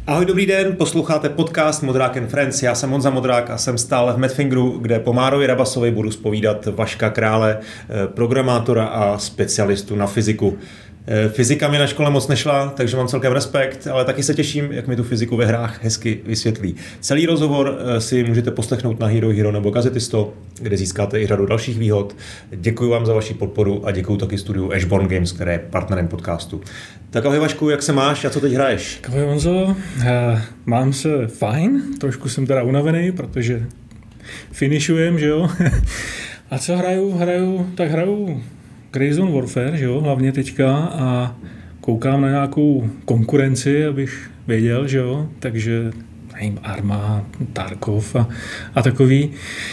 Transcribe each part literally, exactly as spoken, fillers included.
Ahoj, dobrý den, posloucháte podcast Modrák and Friends. Já jsem Honza Modrák a jsem stále v Madfingeru, kde po Márovi Rabasovi budu zpovídat Vaška Krále, programátora a specialistu na fyziku. Fyzika mi na škole moc nešla, takže mám celkem respekt, ale taky se těším, jak mi tu fyziku ve hrách hezky vysvětlí. Celý rozhovor si můžete poslechnout na Hero Hero nebo Gazetisto, kde získáte i řadu dalších výhod. Děkuji vám za vaši podporu a děkuji taky studiu Ashborn Games, které je partnerem podcastu. Tak ahoj Vašku, jak se máš a co teď hraješ? Ahoj Honzo, mám se fajn, trošku jsem teda unavený, protože finišujem, že jo. A co hraju? Hraju, tak hraju Grayzone Warfare, že jo, hlavně teďka a koukám na nějakou konkurenci, abych věděl, že jo, takže nevím, Arma, Tarkov a, a takový.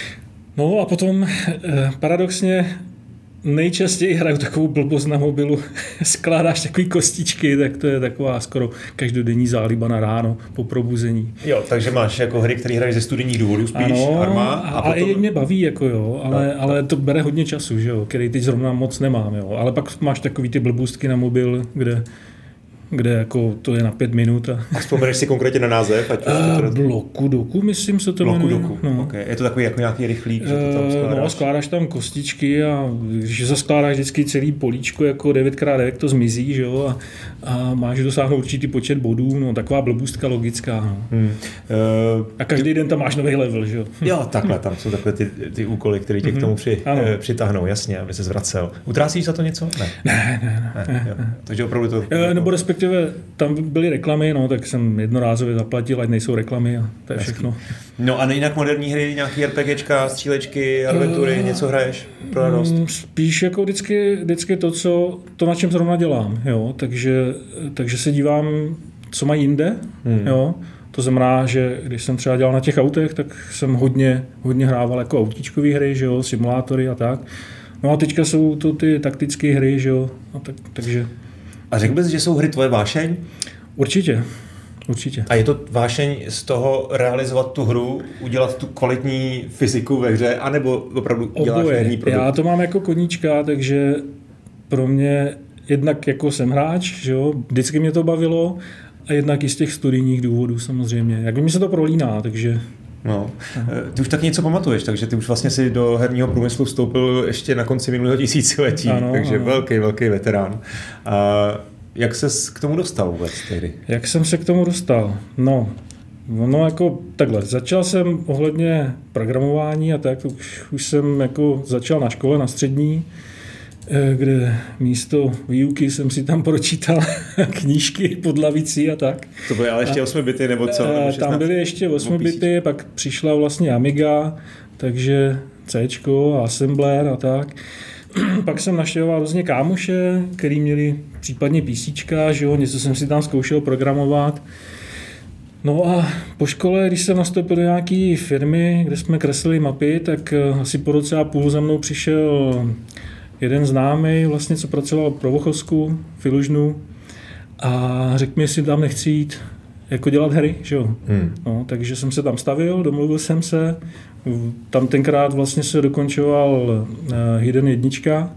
No a potom eh, paradoxně nejčastěji hraju takovou blbost na mobilu, skládáš takový kostičky, tak to je taková skoro každodenní záliba na ráno po probuzení. Jo, takže máš jako hry, které hraješ ze studijních důvodů spíš, ano, Arma. A, a potom... potom... mě baví, jako jo, ale, no, ale to bere hodně času, že jo, který teď zrovna moc nemám, jo. Ale pak máš takový ty blbůstky na mobil, kde kde jako to je na pět minut. A, a vzpomeneš si konkrétně na název? Ať a to... Bloku doku, myslím se to Bloku jmenuje. doku, No. Okay. Je to takový jako nějaký rychlík, že to tam skládáš? No, skládáš tam kostičky a když zaskládáš vždycky celý políčko, jako devět krát devět to zmizí, že jo, a, a máš dosáhnout určitý počet bodů, no, taková blbůstka logická. No. Hmm. Uh, a každý ty... den tam máš nový level, že jo. Jo, takhle, tam jsou takové ty, ty úkoly, které tě k tomu při, eh, přitáhnou, jasně, aby se zvracel. Utrácíš za to něco? Ne. Ne, ne, ne. ne, ne. Takže opravdu to... E, nebo respektive tam byly reklamy, no, tak jsem jednorázově zaplatil, ať nejsou reklamy a to je všechno. No a jinak moderní hry, nějaký RPGčka, střílečky, adventury, uh, něco hraješ pro radost? Spíš jako vždycky, vždycky to, co, to, na čem zrovna dělám, jo, takže, takže se dívám, co mají jinde, hmm. jo. To znamená, že když jsem třeba dělal na těch autech, tak jsem hodně, hodně hrával jako autíčkové hry, že jo, simulátory a tak. No a teďka jsou to ty taktické hry, že jo, a tak, takže... A řekl bys, že jsou hry tvoje vášeň? Určitě, určitě. A je to vášeň z toho realizovat tu hru, udělat tu kvalitní fyziku ve hře, anebo opravdu děláš herní produkt? Já to mám jako koníčka, takže pro mě jednak jako jsem hráč, že jo, vždycky mě to bavilo a jednak i z těch studijních důvodů samozřejmě. Jak mi se to prolíná, takže... No, ty už tak něco pamatuješ, takže ty už vlastně si do herního průmyslu vstoupil ještě na konci minulého tisíciletí, ano, takže ano. velký, velký veterán. A jak ses k tomu dostal vůbec tehdy? Jak jsem se k tomu dostal? No, no jako takhle, začal jsem ohledně programování a tak, už, už jsem jako začal na škole, na střední, kde místo výuky jsem si tam pročítal knížky pod lavicí a tak. To byly ale ještě osm bity nebo co? Nebo tam byly ještě osm bity, pak přišla vlastně Amiga, takže Cčko a Assembler a tak. Pak jsem naštěvoval různě kámoše, který měli případně PCčka, že jo, něco jsem si tam zkoušel programovat. No a po škole, když jsem nastoupil do nějaké firmy, kde jsme kreslili mapy, tak asi po roce a půl za mnou přišel jeden známý, vlastně, co pracoval pro Vochovsku, Filužnu, a řekl mi, jestli tam nechci jít jako dělat hry, že jo. Hmm. No, takže jsem se tam stavil, domluvil jsem se, tam tenkrát vlastně se dokončoval uh, Hidden jednička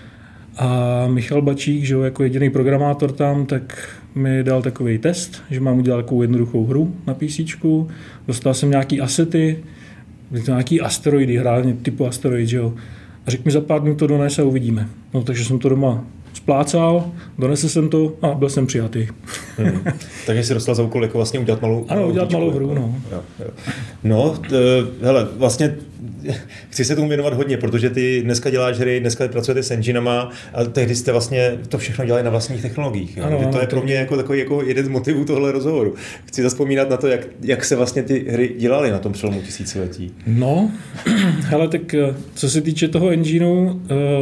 a Michal Bačík, že jo, jako jediný programátor tam, tak mi dal takový test, že mám udělat takovou jednoduchou hru na PCčku, dostal jsem nějaký asety, nějaký asteroidy, hráně typu asteroid, že jo. A řekl mi, za pár dnů to dones a uvidíme. No, takže jsem to doma splácal, donesl jsem to a byl jsem přijatý. Hmm. Takže jsi dostal za úkol jako vlastně udělat malou, ano, malou udělat díčku, malou hru, no. Jo, jo. No, t, hele, vlastně chci se tomu věnovat hodně, protože ty dneska děláš hry, dneska pracujete s enginama a tehdy jste vlastně to všechno dělali na vlastních technologiích. Jo? Ano, to je pro mě jako takový jako jeden z motivů tohle rozhovoru. Chci zazpomínat na to, jak, jak se vlastně ty hry dělaly na tom přelomu tisíciletí. No, hele, tak co se týče toho engineu,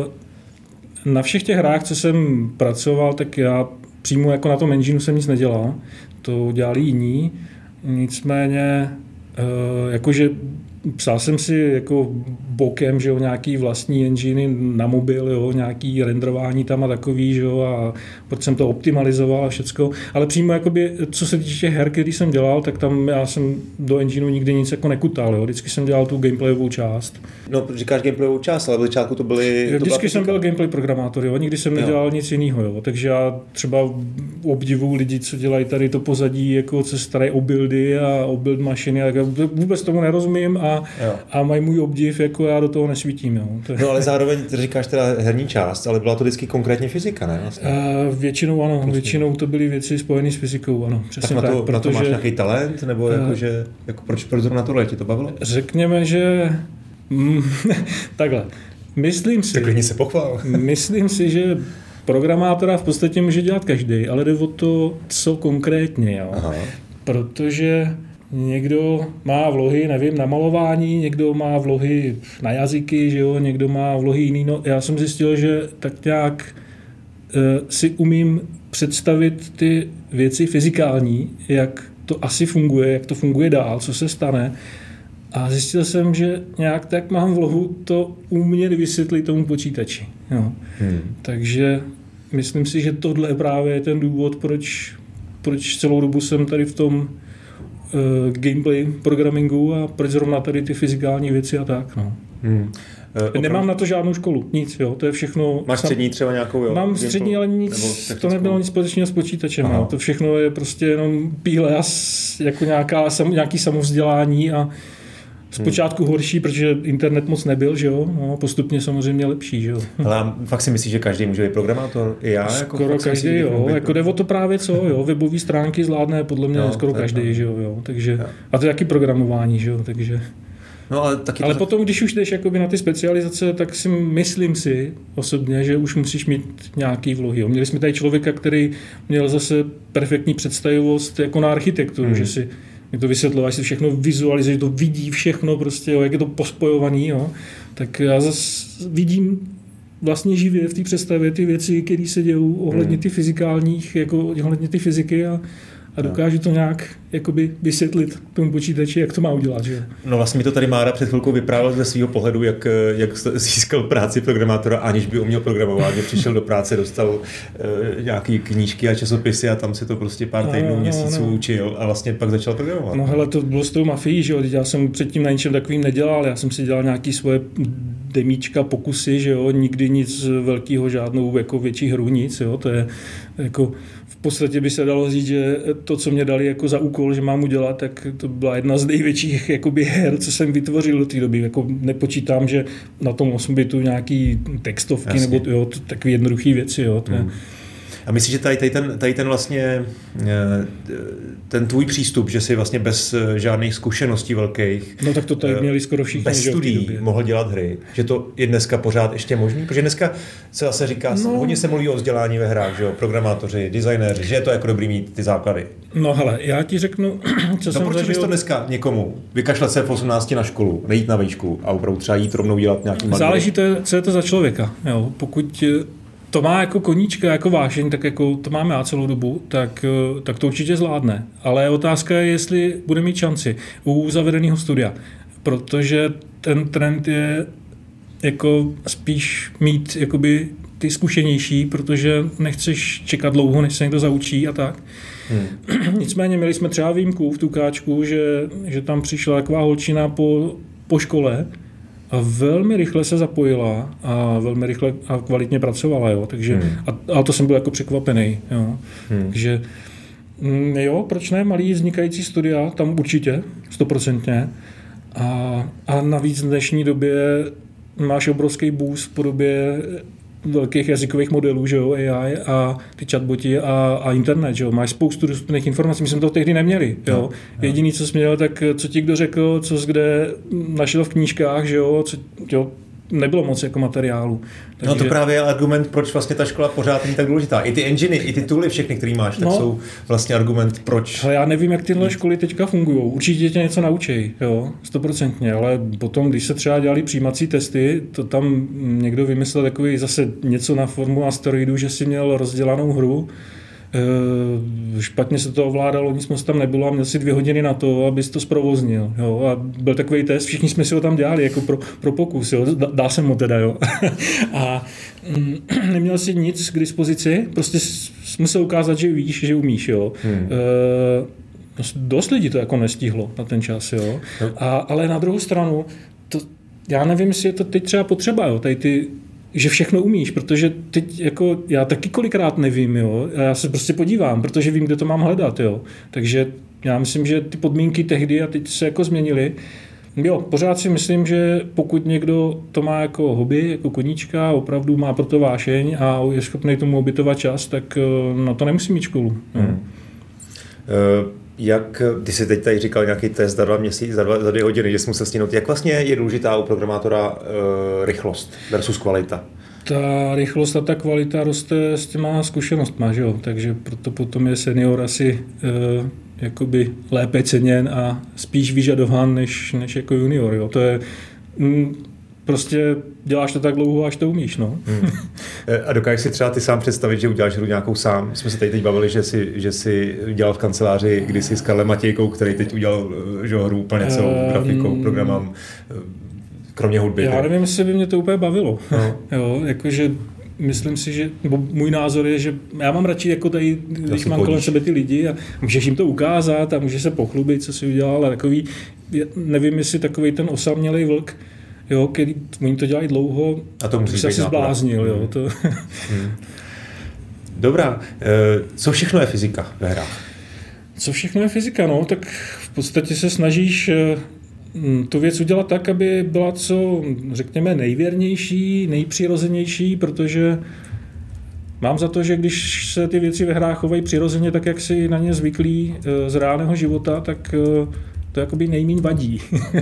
na všech těch hrách, co jsem pracoval, tak já přímo jako na tom engineu jsem nic nedělal. To dělali jiní. Nicméně, jakože psal jsem si jako bokem, že jo, nějaký vlastní enginy na mobil, jo, nějaký renderování tam a takový, že jo, a proč jsem to optimalizoval a všecko. Ale přímo jakoby, co se týče těch her, který jsem dělal, tak tam já jsem do engineu nikdy nic jako nekutal, jo. Vždycky jsem dělal tu gameplayovou část. No, říkáš gameplayovou část, ale v začátku to byly... Jo, vždycky jsem byl gameplay programátor, jo, nikdy jsem nedělal jo. nic jiného, jo. Takže já třeba obdivuju lidi, co dělají tady to pozadí, jako co se starají o buildy a o build mašiny, a vůbec tomu nerozumím a, a mají můj obdiv, jako já do toho nesvítím, jo. To je... No, ale zároveň ty říkáš teda herní část, ale byla to vždycky konkrétně fyzika, ne? Vlastně. Uh, většinou ano, prostě. Většinou to byly věci spojené s fyzikou, ano, přesně tak. Na to, tak, na to protože, máš nějaký talent, nebo uh, jako, že, jako proč, proč zrovna tohle tě to bavilo? Řekněme, že mm, takhle, myslím si... Tak se pochvál. Myslím si, že programátora v podstatě může dělat každý, ale jde o to, co konkrétně, jo. Aha. Protože někdo má vlohy, nevím, na malování, někdo má vlohy na jazyky, že jo, někdo má vlohy jiný. No, já jsem zjistil, že tak nějak e, si umím představit ty věci fyzikální, jak to asi funguje, jak to funguje dál, co se stane. A zjistil jsem, že nějak tak mám vlohu to umět vysvětlit tomu počítači. Jo. Hmm. Takže myslím si, že tohle je právě ten důvod, proč, proč celou dobu jsem tady v tom uh, gameplay programmingu a proč zrovna tady ty fyzikální věci a tak. No. Hmm. Uh, Nemám na to žádnou školu, nic, jo, to je všechno... Máš střední třeba nějakou, jo? Mám střední, ale nic, to nebylo nic společného s počítačem, jo. To všechno je prostě jenom píle a jako nějaká, sam, nějaký samovzdělání a zpočátku horší, protože internet moc nebyl, že jo, no, postupně samozřejmě lepší, že jo. Ale fakt si myslíš, že každý může být programátor? I já? Skoro jako každý, jo, jako jde o to právě co, jo, webové stránky zvládne podle mě no, skoro každý, no. že jo, jo, takže, jo. A to je taky programování, že jo, takže... No, ale taky ale to... potom, když už jdeš jakoby na ty specializace, tak si myslím si osobně, že už musíš mít nějaký vlohy. Jo. Měli jsme tady člověka, který měl zase perfektní představivost jako na architekturu, hmm. že si jak to vysvětloval, si všechno vizualizuje, že to vidí všechno, prostě, jo, jak je to pospojovaný, jo. Tak já zase vidím vlastně živě v té představě ty věci, které se dějou ohledně ty fyzikálních, jako ohledně ty fyziky a, a dokážu to nějak jakoby vysvětlit tomu počítači, jak to má udělat. Že? No vlastně mi to tady Mára před chvilkou vyprávěl ze svého pohledu, jak, jak získal práci programátora, aniž by uměl programovat, že přišel do práce, dostal uh, nějaký knížky a časopisy a tam se to prostě pár týdnů, no, měsíců no. učil a vlastně pak začal programovat. No hele, to bylo s tou mafií, že jo, já jsem předtím na ničem takovým nedělal, já jsem si dělal nějaký svoje demíčka, pokusy, že jo, nikdy nic velkého, žádnou jako větší hru, nic, jo, to je jako v podstatě by se dalo říct, že to, co mě dali jako za úkol, že mám udělat, tak to byla jedna z největších jakoby her, co jsem vytvořil do té doby. Jako nepočítám, že na tom osm bitu nějaký textovky Jasně. nebo jo, takové jednoduché věci. Jo, to je, hmm. A myslíš, že tady, tady, ten, tady ten vlastně ten tvůj přístup, že jsi vlastně bez žádných zkušeností velkých, no tak to tady měli skoro všichni, bez studií mohl dělat hry, že to je dneska pořád ještě možný? Protože dneska se zase říká, no, hodně se mluví o vzdělání ve hrách, že jo, programátoři, designéři, že je to jako dobrý mít ty základy. No hele, já ti řeknu, co no, jsem proč zažil... bys to dneska někomu vykašlet se v osmnácti na školu, nejít na výšku a opravdu třeba jít rovnou dělat nějaký manuál? Záleží to, co je to za člověka, jo, pokud to má jako koníčka, jako vášeň, tak jako to máme já celou dobu, tak, tak to určitě zvládne. Ale otázka je, jestli bude mít šanci u zavedeného studia, protože ten trend je jako spíš mít jakoby ty zkušenější, protože nechceš čekat dlouho, než se někdo zaučí a tak. Hmm. Nicméně měli jsme třeba výjimku v Tukáčku, že, že tam přišla taková holčina po, po škole, a velmi rychle se zapojila a velmi rychle a kvalitně pracovala, jo, takže, hmm. a, a to jsem byl jako překvapený, jo, hmm. takže jo, proč ne, malý vznikající studia, tam určitě, stoprocentně, a, a navíc v dnešní době máš obrovský boost v podobě velkých jazykových modelů, že jo, A I a ty chatboti a, a internet, že jo, máš spoustu dostupných informací, my jsme to tehdy neměli, jo. No, jediný, co jsi měl, tak co ti kdo řekl, co jsi kde našel v knížkách, že jo, co, jo, nebylo moc jako materiálu. Takže... No to právě je argument, proč vlastně ta škola pořád není tak důležitá. I ty enginy, i ty tooly všechny, které máš, tak no, jsou vlastně argument, proč... Ale já nevím, jak tyhle školy teďka fungují. Určitě tě něco naučí, jo, stoprocentně, ale potom, když se třeba dělali přijímací testy, to tam někdo vymyslel takový zase něco na formu asteroidů, že si měl rozdělanou hru e, špatně se to ovládalo, nic moc tam nebylo a měl si dvě hodiny na to, abys to zprovoznil. Jo? A byl takový test, všichni jsme si ho tam dělali jako pro, pro pokus, jo? Dá jsem mu teda. Jo? A mm, neměl si nic k dispozici, prostě musel ukázat, že víš, že umíš. Jo? Hmm. E, dost lidí to jako nestihlo na ten čas. Jo? A, ale na druhou stranu, to, já nevím, jestli je to teď třeba potřeba, jo? Tady ty, že všechno umíš, protože teď jako já taky kolikrát nevím, jo? A já se prostě podívám, protože vím, kde to mám hledat. Jo? Takže já myslím, že ty podmínky tehdy a teď se jako změnily. Jo, pořád si myslím, že pokud někdo to má jako hobby, jako koníčka, opravdu má pro to vášeň a je schopný tomu obětovat čas, tak na to nemusí mít školu. Hmm. Uh, jak, ty jsi teď tady říkal nějaký test za dva měsíce, za, dva, za dvě hodiny, že jsi musel stihnout. Jak vlastně je důležitá u programátora uh, rychlost versus kvalita? Ta rychlost a ta kvalita roste s těma zkušenostma, že jo? Takže proto potom je senior asi uh, jakoby lépe ceněn a spíš vyžadován než, než jako junior. Jo? To je mm, prostě děláš to tak dlouho, až to umíš. No. Hmm. A dokážeš si třeba ty sám představit, že uděláš hru nějakou sám? Jsme se tady teď bavili, že jsi, že jsi dělal v kanceláři kdysi s Karlem Matějkou, který teď udělal že, hru úplně celou um, grafikou, programem, kromě hudby. Já nevím, jestli by mě to úplně bavilo. No. Jo, jakože myslím si, že nebo můj názor je, že já mám radši jako tady, když mám kolem sebe ty lidi a můžeš jim to ukázat a můžeš se pochlubit, co jsi udělal, ale takový, nevím, jestli takový ten osamělej vlk, jo, který oni to dělají dlouho, a to musí se asi zbláznil. Hmm. Jo, to. Hmm. Dobrá, co všechno je fyzika ve hrách? Co všechno je fyzika? No, tak v podstatě se snažíš tu věc udělat tak, aby byla co, řekněme, nejvěrnější, nejpřirozenější, protože mám za to, že když se ty věci ve hrách chovají přirozeně, tak jak si na ně zvyklí z reálného života, tak to jakoby nejmíň vadí.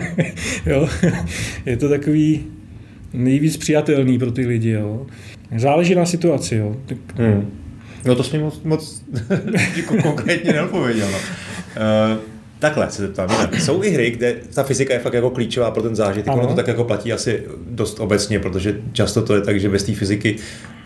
Jo? Je to takový nejvíc přijatelný pro ty lidi. Jo? Záleží na situaci. Jo? Tak... Hmm. No to jsi mi moc, moc konkrétně neodpověděl. No. Uh... Takhle se zeptám. Jsou i hry, kde ta fyzika je fakt jako klíčová pro ten zážitek. Ono to tak jako platí asi dost obecně, protože často to je tak, že bez té fyziky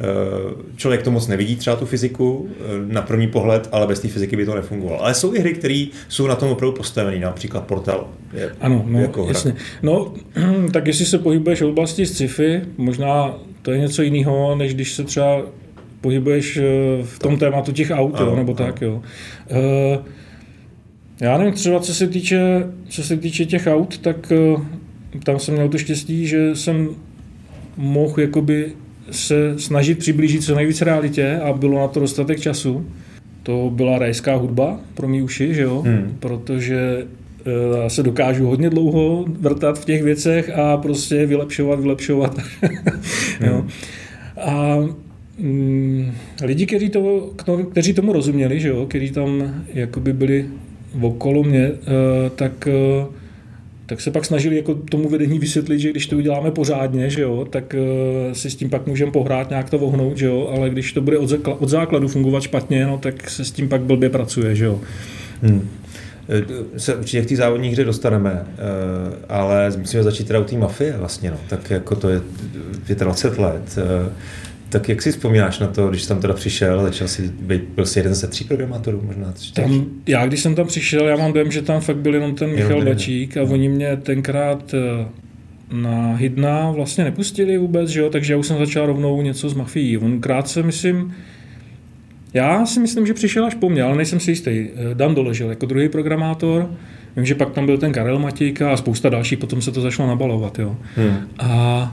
člověk to moc nevidí třeba tu fyziku na první pohled, ale bez té fyziky by to nefungovalo. Ale jsou i hry, které jsou na tom opravdu postavené, například Portal. Je ano, no, jako jasně. No, tak jestli se pohybuješ v oblasti sci-fi, možná to je něco jiného, než když se třeba pohybuješ v tom tématu těch aut, ano, jo, nebo ano. tak, jo. Uh, Já nevím, třeba co se týče, co se týče těch aut, tak uh, tam jsem měl to štěstí, že jsem mohl jakoby se snažit přiblížit co nejvíc realitě a bylo na to dostatek času. To byla rajská hudba pro mý uši, že jo? Hmm. Protože uh, se dokážu hodně dlouho vrtat v těch věcech a prostě vylepšovat, vylepšovat. jo. Hmm. A mm, lidi, kteří, to, kteří tomu rozuměli, že jo? Kteří tam jakoby byli okolo mě, tak, tak se pak snažili jako tomu vedení vysvětlit, že když to uděláme pořádně, že jo, tak si s tím pak můžeme pohrát, nějak to vohnout, že jo, ale když to bude od, zákla, od základu fungovat špatně, no, tak se s tím pak blbě pracuje, že jo. Hmm. Se určitě k té závodní hře dostaneme, ale musíme začít teda u té mafie vlastně, no, tak jako to je dvacet pět let. Tak jak si vzpomínáš na to, když jsi tam teda přišel, začal jsi být, byl jsi jeden ze tří programátorů možná? Tam, já když jsem tam přišel, já mám dojem, že tam fakt byl jenom ten Michal Bačík a oni mě tenkrát na Hydna vlastně nepustili vůbec, že jo, takže já už jsem začal rovnou něco z mafií. On krátce, myslím, já si myslím, že přišel až po mně, ale nejsem si jistý. Dan Doležel jako druhý programátor, vím, že pak tam byl ten Karel Matějka a spousta dalších, potom se to začalo nabalovat, jo. Hmm. A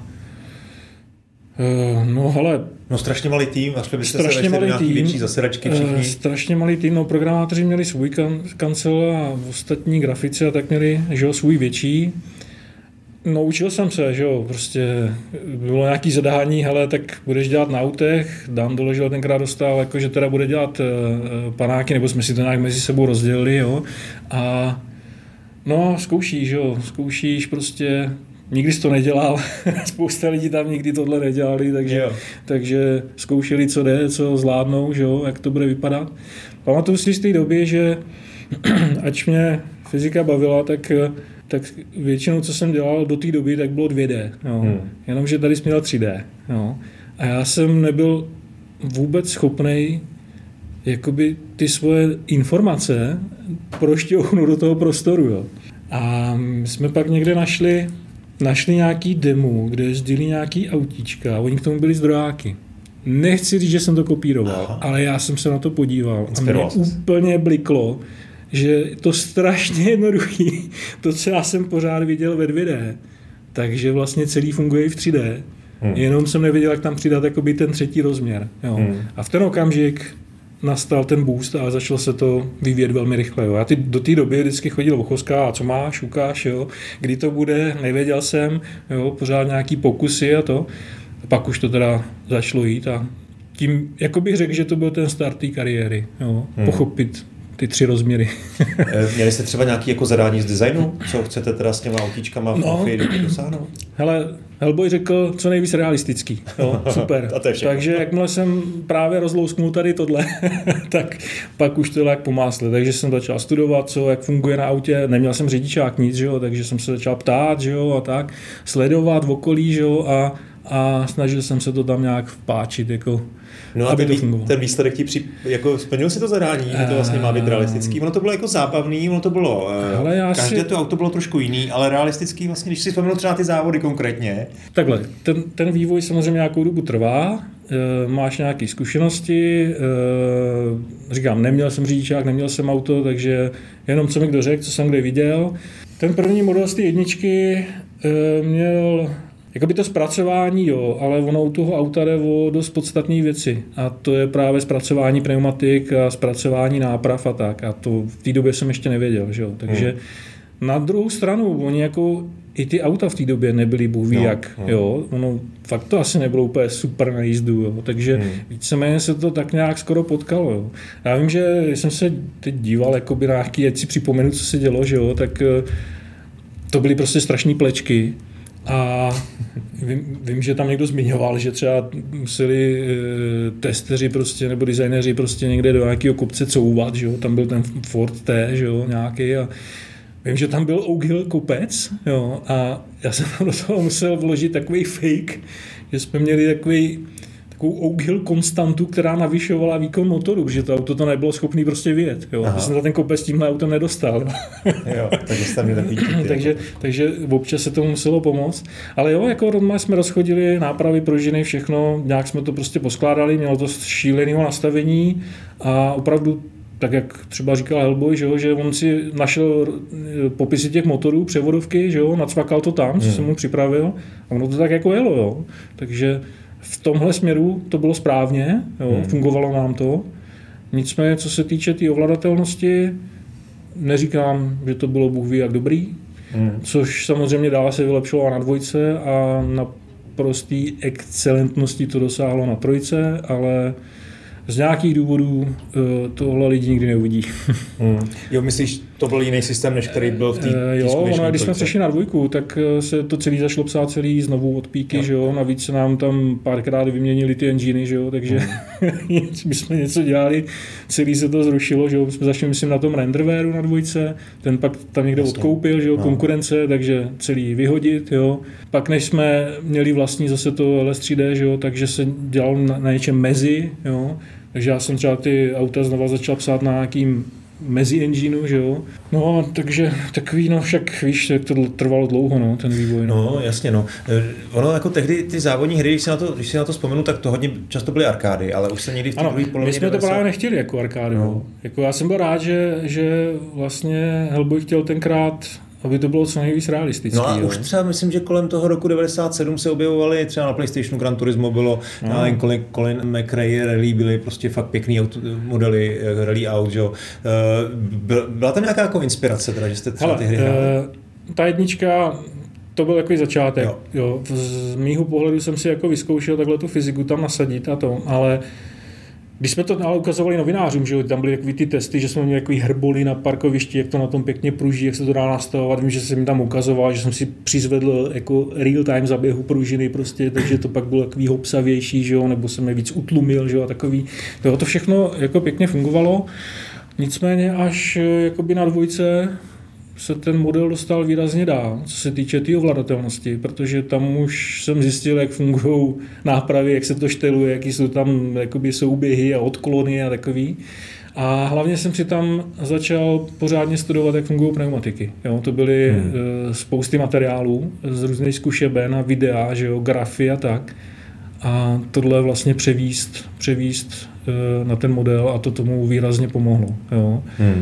no, ale... No strašně malý tým, až byste se vešli do nějaký větší zasedačky všichni. Strašně malý tým, no programátoři měli svůj kan- kancel a ostatní grafici a tak měli, že jo, svůj větší. No učil jsem se, že jo, prostě bylo nějaký zadání, hele, tak budeš dělat na autech, Dan Doležel tenkrát dostal, jako, že teda bude dělat uh, panáky, nebo jsme si to nějak mezi sebou rozdělili, jo, a no zkoušíš, jo, zkoušíš prostě. Nikdy jsi to nedělal, spousta lidí tam nikdy tohle nedělali, takže, takže zkoušeli, co jde, co zvládnou, že jo, jak to bude vypadat. Pamatuju si z té doby, že ač mě fyzika bavila, tak, tak většinou, co jsem dělal do té doby, tak bylo dvě dé. Jo. Hmm. Jenomže tady jsem měl tři dé. Jo. A já jsem nebyl vůbec schopnej jakoby ty svoje informace prošťouhnu do toho prostoru. Jo. A my jsme pak někde našli, našli nějaký demo, kde jezdili nějaký autíčka a oni k tomu byli zdrojáky. Nechci říct, že jsem to kopíroval, Aha. ale já jsem se na to podíval a mě úplně bliklo, že to strašně jednoduchý, to, co já jsem pořád viděl ve dvě dé, takže vlastně celý funguje i v tři dé, hmm. jenom jsem nevěděl, jak tam přidat jakoby ten třetí rozměr. Jo. Hmm. A v ten okamžik nastal ten boost a začalo se to vyvíjet velmi rychle. Jo. Já ty, do té doby vždycky chodil Vochoska a co máš, ukáž, jo. Kdy to bude, nevěděl jsem, jo, pořád nějaký pokusy a to. A pak už to teda začalo jít a tím, jako bych řekl, že to byl ten start té kariéry, jo. Hmm. Pochopit ty tři rozměry. Měli jste třeba nějaký jako zadání z designu? Co chcete teda s těma autíčkama v no. dosáhnout? Hele, Hellboy řekl, co nejvíc realistický. Jo, super. Takže jakmile jsem právě rozlousknul tady tohle, tak pak už to jak po másle. Takže jsem začal studovat, co, jak funguje na autě. Neměl jsem řidičák nic, že jo, takže jsem se začal ptát, že jo, a tak. Sledovat v okolí, že jo, a, a snažil jsem se to tam nějak vpáčit, jako no a ten, ten výsledek ti při, jako splnil si to zadání, že to vlastně má být realistický. Ono to bylo jako zábavný, ono to bylo, každé si... to auto bylo trošku jiný, ale realistický vlastně, když si vzpomněl třeba ty závody konkrétně. Takhle, ten, ten vývoj samozřejmě nějakou dobu trvá, e, máš nějaké zkušenosti, e, říkám, neměl jsem řidičák, neměl jsem auto, takže jenom co mi kdo řekl, co jsem kde viděl. Ten první model z té jedničky e, měl... Jakoby to zpracování, jo, ale ono u toho auta jde o dost podstatné věci. A to je právě zpracování pneumatik a zpracování náprav a tak. A to v té době jsem ještě nevěděl, že jo. Takže hmm. na druhou stranu, oni jako i ty auta v té době nebyly bůh ví no, jak, no. jo. Ono fakt to asi nebylo úplně super na jízdu, jo. Takže hmm. víceméně se to tak nějak skoro potkalo, jo. Já vím, že jsem se teď díval jakoby na nějaký, ať si připomenu, co se dělo, že jo, tak to byly prostě strašný plečky. A vím, vím, že tam někdo zmiňoval, že třeba museli e, testeři prostě, nebo designéři prostě někde do nějakého kopce couvat, že jo? Tam byl ten Ford T, že jo, nějaký a vím, že tam byl Oak Hill kopec, jo, a já jsem tam do toho musel vložit takový fake, že jsme měli takový takovou Oak Hill konstantu, která navyšovala výkon motoru, protože to auto to nebylo schopné prostě vyjet. Jo. Já jsem na ten kopec tímhle autem nedostal. Jo, takže jste měli takový čity. takže, takže občas se tomu muselo pomoct. Ale jo, jako Rodma jsme rozchodili, nápravy, pružiny, všechno, nějak jsme to prostě poskládali, mělo to šílenýho nastavení a opravdu tak jak třeba říkal Hellboy, že, jo, že on si našel popisy těch motorů, převodovky, že jo, nacvakal to tam, co hmm. jsem mu připravil a ono to tak jako jelo. Jo. Takže v tomhle směru to bylo správně, jo, hmm. fungovalo nám to. Nicméně, co se týče té tý ovladatelnosti, neříkám, že to bylo bůh ví jak dobrý, hmm. což samozřejmě dále se vylepšilo na dvojce a na prostý excelentnosti to dosáhlo na trojce, ale z nějakých důvodů tohle lidi nikdy neuvidí. Hmm. Jo, myslíš, to byl jiný systém, než který byl v té e, Jo, ono, když jsme přešli na dvojku, tak se to celý zašlo psát celý znovu od píky, no. že jo, navíc se nám tam párkrát vyměnili ty enginy, že jo, takže hmm. my jsme něco dělali, celý se to zrušilo, že jo, jsme začali, myslím, na tom renderwareu na dvojce, ten pak tam někde Jasně. odkoupil, že jo, no. konkurence, takže celý vyhodit, jo. Pak než jsme měli vlastní zase to L S tři D, že jo, takže se dělalo na, na něčem mezi, jo. Takže já jsem třeba ty auta znova začal psát na nějakým mezi engineu, že jo. No, takže takový, no však víš, jak to trvalo dlouho, no, ten vývoj. No, no jasně, no. Ono jako tehdy ty závodní hry, když si na to, když si na to vzpomenu, tak to hodně často byly arkády, ale už se někdy v té druhé polovině my jsme to právě nechtěli jako arkády, no. Jako já jsem byl rád, že, že vlastně Hellboy chtěl tenkrát, aby to bylo co nejvíc realistické. No a jo. už třeba myslím, že kolem toho roku devadesát sedm se objevovaly, třeba na PlayStationu Gran Turismo bylo, no. na Colin, Colin McRae Rally byly prostě fakt pěkný auto, modely rally aut, jo. Byla tam nějaká jako inspirace, teda, že jste třeba Hele, ty hry hráli? Uh, ta jednička, to byl takový začátek. Jo. Jo. Z mýho pohledu jsem si jako vyzkoušel takhle tu fyziku tam nasadit a to, ale když jsme to ale ukazovali novinářům, že tam byly takový ty testy, že jsme měli takový hrboly na parkovišti, jak to na tom pěkně pruží, jak se to dá nastavovat. Vím, že jsem jim tam ukazoval, že jsem si přizvedl jako real time zaběhu pružiny prostě, takže to pak bylo takový hopsavější, že jo, nebo jsem je víc utlumil, že jo, a takový. To všechno jako pěkně fungovalo. Nicméně až jakoby na dvojce se ten model dostal výrazně dál, co se týče té ovladatelnosti, protože tam už jsem zjistil, jak fungují nápravy, jak se to šteluje, jaký jsou tam jakoby souběhy a odklony a takový. A hlavně jsem si tam začal pořádně studovat, jak fungují pneumatiky. Jo, to byly hmm. spousty materiálů z různých zkušeben a videa, že jo, grafy a tak. A tohle vlastně převíst, převíst na ten model a to tomu výrazně pomohlo. Jo. Hmm.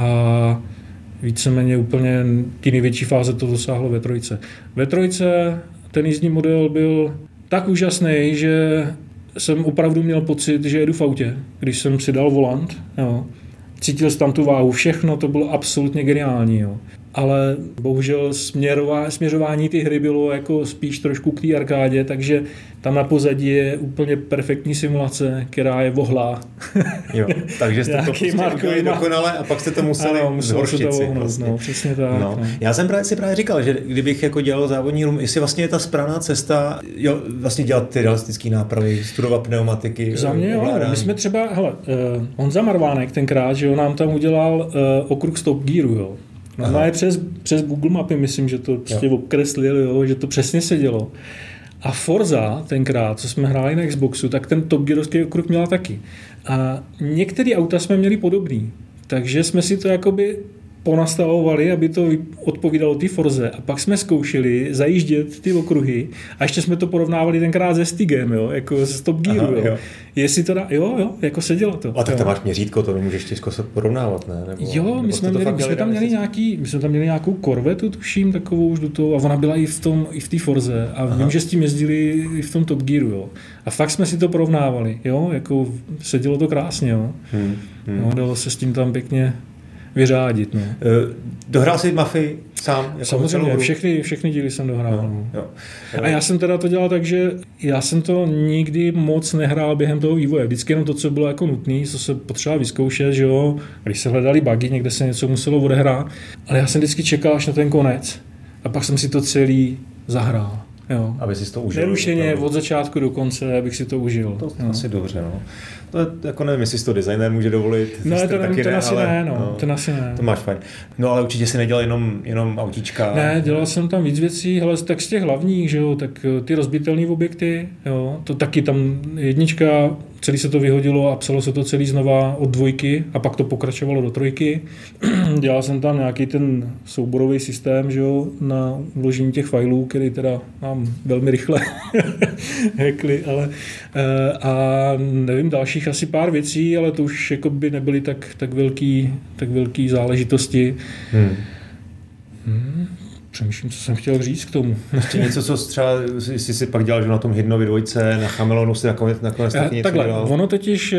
A víceméně úplně ty největší fáze to dosáhlo ve trojce. Ve trojce ten jízdní model byl tak úžasný, že jsem opravdu měl pocit, že jedu v autě, když jsem si dal volant. Jo. Cítil jsem tam tu váhu, všechno, to bylo absolutně geniální. Jo. Ale bohužel směrová, směřování ty hry bylo jako spíš trošku k té arkádě, takže tam na pozadí je úplně perfektní simulace, která je vohlá. Jo, takže jste to prostě udělali dokonale a pak jste to museli ano, zhoršit to si. vohnout, Vlastně. No, přesně tak. No. No. Já jsem právě, si právě říkal, že kdybych jako dělal závodní rum, jestli vlastně je ta správná cesta, jo, vlastně dělat ty realistické nápravy, studovat pneumatiky. Za mě jo, my jsme třeba, hele, uh, Honza Marvánek tenkrát, že jo, nám tam udělal uh, okruh Stop Gearu, jo. No, je přes, přes Google mapy, myslím, že to prostě obkreslil, jo, že to přesně se dělo. A Forza tenkrát, co jsme hráli na Xboxu, tak ten Top Gearovský okruh měla taky. A některé auta jsme měli podobný, takže jsme si to jakoby ponastavovali, aby to odpovídalo té Forze. A pak jsme zkoušeli zajíždět ty okruhy a ještě jsme to porovnávali tenkrát se Stigem, jo, jako se Top Gearu. Aha, jo. Jo. Jestli to dá, jo, jo, jako se dělo to. A tak tam jo. máš měřítko, to nemůžeš těžko se porovnávat, ne? Nebo, jo, nebo my jsme, měli, my jsme tam měli nějaký, my jsme tam měli nějakou Corvetu, tuším, takovou už do toho, a ona byla i v tom, i v té Forze a Aha. vím, že s tím jezdili i v tom Top Gearu, jo. A fakt jsme si to porovnávali, jo, jako sedělo to krásně, jo. Hmm, hmm. No, dalo se s tím tam pěkně vyřádit. No. Dohrál jsi Mafii sám? Jako samozřejmě, všechny, všechny díly jsem dohrál. No, jo. A já jsem teda to dělal tak, že já jsem to nikdy moc nehrál během toho vývoje. Vždycky jenom to, co bylo jako nutné, co se potřeba vyzkoušet, že jo, když se hledali bugy, někde se něco muselo odehrát. Ale já jsem vždycky čekal až na ten konec. A pak jsem si to celý zahrál. Jo. Aby si to užil. Nerušeně od začátku do konce, abych si to užil. To jo. Asi dobře, no. To je, jako nevím, jestli si to designer může dovolit. No, ten, taky ten ne, asi ale, ne, no. no. Ten asi ne. To máš fajn. No, ale určitě si nedělal jenom, jenom autíčka. Ne, dělal jsem tam víc věcí, ale tak z těch hlavních, že jo, tak ty rozbitelné objekty, jo, to taky tam jednička, celý se to vyhodilo a psalo se to celý znova od dvojky a pak to pokračovalo do trojky. Dělal jsem tam nějaký ten souborový systém, že jo, na vložení těch filů, který teda mám velmi rychle hackli, ale a nevím, dalších asi pár věcí, ale to už jako by nebyly tak, tak, velký, tak velký záležitosti. Hmm. Hmm. Přemýšlím, co jsem chtěl říct k tomu. Ještě něco, co třeba, jestli si pak dělal, že na tom Hidnovi dvojce, na Chamelonu si nakonec, nakonec taky něco takhle, dělal? Ono totiž,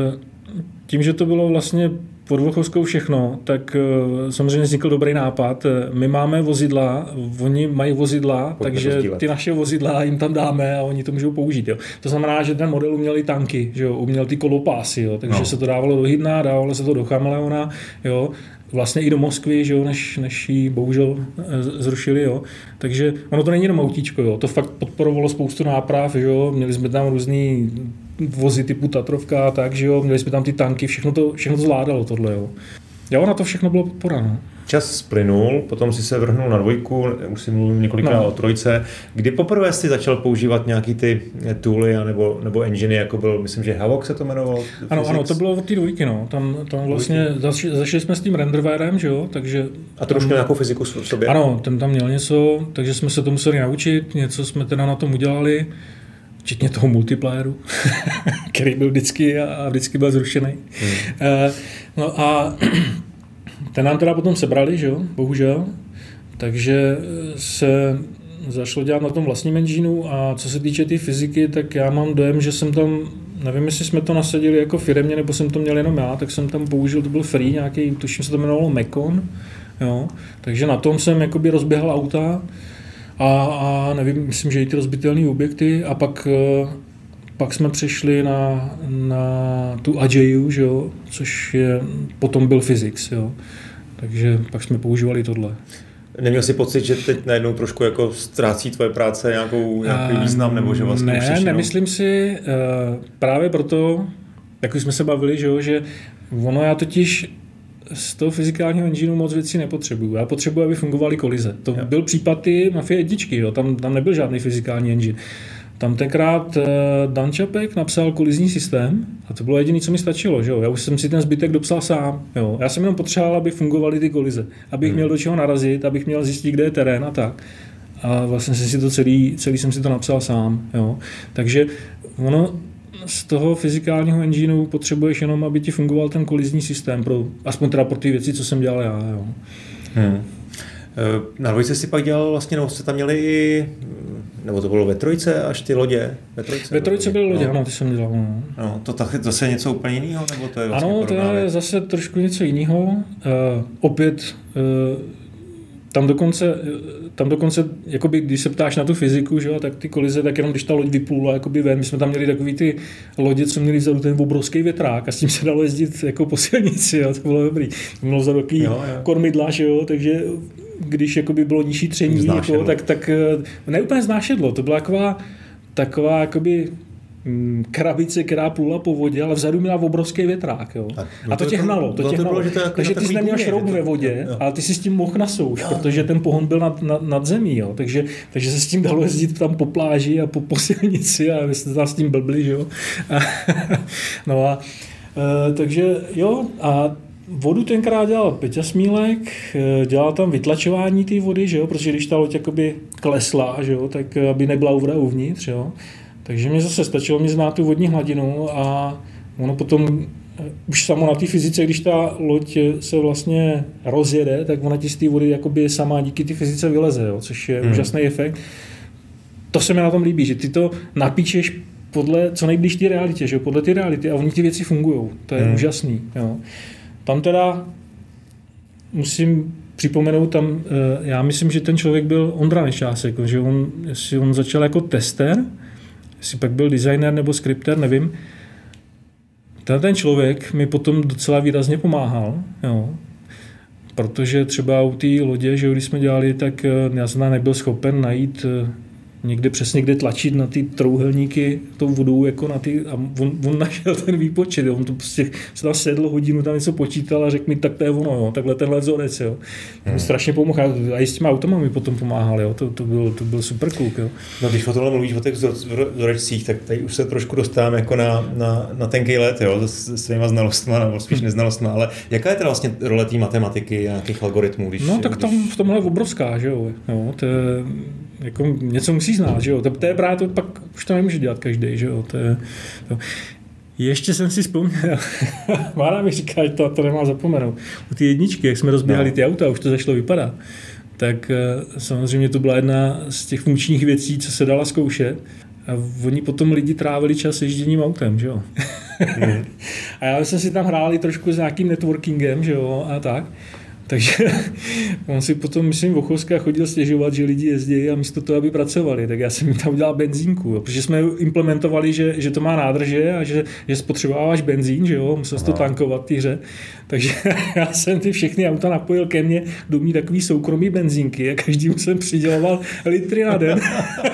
tím, že to bylo vlastně pod Volchovskou všechno, tak samozřejmě vznikl dobrý nápad. My máme vozidla, oni mají vozidla, Pojďme takže rozdílet. Ty naše vozidla jim tam dáme a oni to můžou použít. Jo. To znamená, že ten model uměl i tanky, že jo, uměl ty kolopásy, jo, takže no. se to dávalo do Hydna, dávalo se to do Chameleona, jo. Vlastně i do Moskvy, že jo, než, než ji bohužel zrušili, jo. Takže ono to není jenom autíčko, jo. To fakt podporovalo spoustu náprav, že jo. Měli jsme tam různý vozy typu Tatrovka, tak, že jo. Měli jsme tam ty tanky, všechno to, všechno to zvládalo tohle, jo. Jo, na to všechno bylo podpora, no. Čas splynul, potom si se vrhnul na dvojku, už si mluvil několikrát no. o trojce. Kdy poprvé jsi začal používat nějaký ty tooly nebo, nebo enginy, jako byl, myslím, že Havok se to jmenovalo? Ano, Physics? Ano, to bylo od té dvojky, no. Tam, tam vlastně začali, začali jsme s tím renderwarem, že jo, takže... A to už měl nějakou fyziku v sobě? Ano, ten tam měl něco, takže jsme se to museli naučit, něco jsme teda na tom udělali, včetně toho multiplayeru, který byl vždycky a vždycky byl zrušený. Hmm. Uh, no a ten nám teda potom sebrali, že jo, bohužel, takže se zašlo dělat na tom vlastním engineu a co se týče té tý fyziky, tak já mám dojem, že jsem tam, nevím, jestli jsme to nasadili jako firemně, nebo jsem to měl jenom já, tak jsem tam použil, to byl free, nějaký, tuším se to jmenovalo Mekon, jo, takže na tom jsem jakoby rozběhal auta a, a nevím, myslím, že i ty rozbitelné objekty a pak Pak jsme přešli na, na tu A J U, že jo, což je, potom byl Physics, jo. Takže pak jsme používali tohle. Neměl jsi pocit, že teď najednou trošku jako ztrácí tvoje práce nějakou, nějaký význam, nebo že vlastně ne, už jsi nemyslím si, právě proto, jak už jsme se bavili, že jo, že ono já totiž z toho fyzikálního engineu moc věcí nepotřebuju. Já potřebuji, aby fungovaly kolize. To jo. Byl případ ty Mafie jedničky, jo. Tam, tam nebyl žádný fyzikální engine. Tam tenkrát Dan Čapek napsal kolizní systém a to bylo jediné, co mi stačilo. Že jo? Já už jsem si ten zbytek dopsal sám. Jo? Já jsem jenom potřeboval, aby fungovaly ty kolize. Abych hmm. měl do čeho narazit, abych měl zjistit, kde je terén a tak. A vlastně jsem si to celý, celý jsem si to napsal sám. Jo? Takže ono z toho fyzikálního engineu potřebuješ jenom, aby ti fungoval ten kolizní systém, pro, aspoň teda pro ty věci, co jsem dělal já. Jo? Hmm. Na dvojce si pak dělal vlastně, no, jste tam měli i, nebo to bylo ve trojce až ty lodě? Ve trojce, ve trojce byly lodě, no. Ano, ty jsem dělal. No. No, to, to, to je něco úplně jiného, nebo to je vlastně ano, to je věc? Zase trošku něco jiného. Uh, opět uh, tam dokonce, tam dokonce jakoby, když se ptáš na tu fyziku, že, tak ty kolize, tak jenom když ta loď vyplula jakoby ven, my jsme tam měli takový ty lodě, co měli vzadu ten obrovský větrák a s tím se dalo jezdit jako po silnici, jo, to bylo dobrý. To bylo vzadu takový kormidla, že jo, takže když jakoby bylo nižší tření, jako, tak, tak ne úplně znášedlo, to byla taková, taková jakoby krabice, která plula po vodě, ale vzadu měla obrovský větrák. Jo. A, a to tě hnalo. To tě hnalo. Bylo, že to jako takže ty jsi neměl šroub ve vodě, jo. Ale ty si s tím mohl nasouš, protože ten pohon byl nad, nad, nad zemí. Jo. Takže, takže se s tím dalo jezdit tam po pláži a po, po silnici a vy jste tam s tím blbli. Že jo. A, no a e, takže jo, a vodu tenkrát dělal Peťa Smílek, dělal tam vytlačování té vody, že jo, protože když ta loď jakoby klesla, že jo, tak aby nebyla voda uvnitř. Jo. Takže mě zase stačilo mě znát tu vodní hladinu a ono potom už samo na té fyzice, když ta loď se vlastně rozjede, tak ona ti z té vody jakoby sama díky té fyzice vyleze, jo, což je hmm. úžasný efekt. To se mi na tom líbí, že ty to napíčeš podle, co nejblíž té realitě, že jo, podle ty reality a oni ty věci fungujou. To je hmm. úžasný. Jo. Tam teda musím připomenout, tam, já myslím, že ten člověk byl Ondra Nešásek, že on, jestli on začal jako tester, jestli pak byl designer nebo skripter, nevím. Ten člověk mi potom docela výrazně pomáhal, jo. Protože třeba u té lodě, že když jsme dělali, tak já jsem nebyl schopen najít někde přesně kde tlačit na ty trouhelníky tou vodou jako na ty, a on, on našel ten výpočet, jo. On to prostě se tam sedl hodinu, tam něco počítal a řekl mi, tak to je ono, jo. Takhle tenhle vzorec, jo. Hmm. Strašně pomohl a i s těma automa mi potom pomáhal, jo. To, to, byl, to byl super kluk, jo. No když o tohle mluvíš o těch vzorečcích, tak tady už se trošku dostáváme jako na, na, na tenkej let, jo, s svýma znalostma, nebo spíš neznalostma, ale jaká je teda vlastně role té matematiky a nějakých algoritmů? Když, no tak když... tam v tomhle je obrovská, že jo. jo to je, jako něco musí znát, že jo. To, to je právě to, pak už to nemůže dělat každý, že jo. To je, to. Ještě jsem si vzpomněl, Mára mi říká, že to, to nemá zapomenout. U ty jedničky, jak jsme rozběhali no. ty auta, už to začalo vypadat, tak samozřejmě to byla jedna z těch funkčních věcí, co se dala zkoušet. A oni potom lidi trávili čas ježděním autem, že jo. Mm. A já jsem si tam hráli trošku s nějakým networkingem, že jo, a tak. Takže on si potom, myslím, v Ochovská chodil stěžovat, že lidi jezdí a místo toho, aby pracovali. Tak já jsem jim tam udělal benzínku, jo, protože jsme implementovali, že, že to má nádrže a že, že spotřebováváš benzín, že jo, musel jsi to tankovat ty hře. Takže já jsem ty všechny auta napojil ke mně do mý takový soukromý benzínky a každému jsem přiděloval litry na den.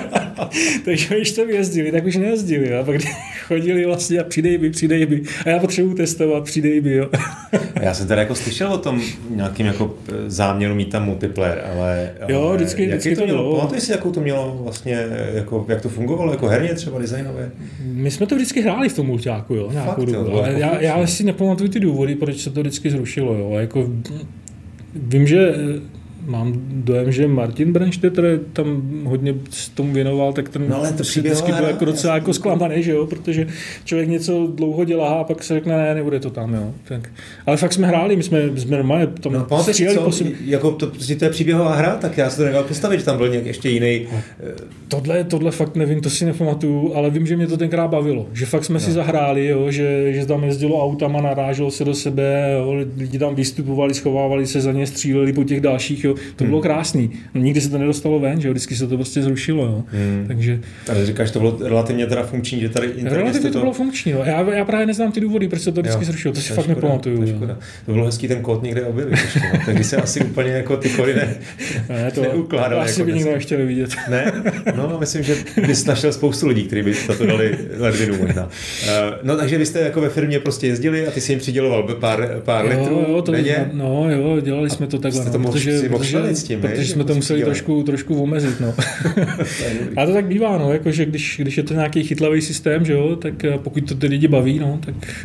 Takže když tam jezdili, tak už nejezdili. A pak chodili vlastně a přidej by, přidej by. A já potřebuji testovat, přidej by, jo. Já jsem teda jako slyšel o tom nějakým jako záměru mít tam multiplayer, ale... Jo, vždycky, jak vždycky to mělo. Pamatuješ si, jakou to mělo vlastně, jako, jak to fungovalo, jako herně třeba designově? My jsme to vždycky hráli v tom mulťáku, jo, nějakou dobu. To, ale já, já si nepamatuju ty důvody, proč se to vždycky zrušilo, jo. A jako, vím, že mám dojem, že Martin Brennstetter tam hodně tomu věnoval, tak ten no, to vždycky byl jako docela jako zklamaný, že jo, protože člověk něco dlouho dělá a pak se řekne, ne, nebude to tam, jo. Tak, ale fakt jsme hráli, my jsme, jsme normálně tam no, stříleli po sobě. Jako to, to je příběhová hra, tak já se to nedal postavit, že tam byl nějak ještě jiný. Tohle, tohle fakt nevím, to si nepamatuju, ale vím, že mě to tenkrát bavilo, že fakt jsme no. si zahráli, jo, že, že tam jezdilo autama, naráželo se do sebe, jo, lidi tam vystupovali, schovávali se za ně, stříleli po těch dalších, jo. to bylo krásný. No, nikdy se to nedostalo ven, že jo, vždycky se to prostě zrušilo, jo. Hmm. Takže... Ale říkáš, to bylo relativně teda funkční, že tady... Relativně to, to bylo funkční, no. Já, já právě neznám ty důvody, proč se to vždycky jo, zrušilo, to si fakt nepamatuju. To, to bylo hezký ten kód někde objevit ještě, no. Takže se asi úplně jako ty kódy ne, ne, to, neukládal. To asi jako by nikdo nechtěli vidět. Ne? No, myslím, že bys našel spoustu lidí, kteří by za to dali ledvinu možná. Uh, no, takže vy jste jako ve firmě prostě jezdili a ty si jim přiděloval pár, pár jo, litrů jo, to, denně. No jo, dělali jsme to takhle, jste to no, protože, protože, protože, s tím, protože jsme to museli trošku, trošku omezit, no. A to tak bývá, no, jako, že když, když je to nějaký chytlavý systém, že jo, tak pokud to ty lidi baví, no, tak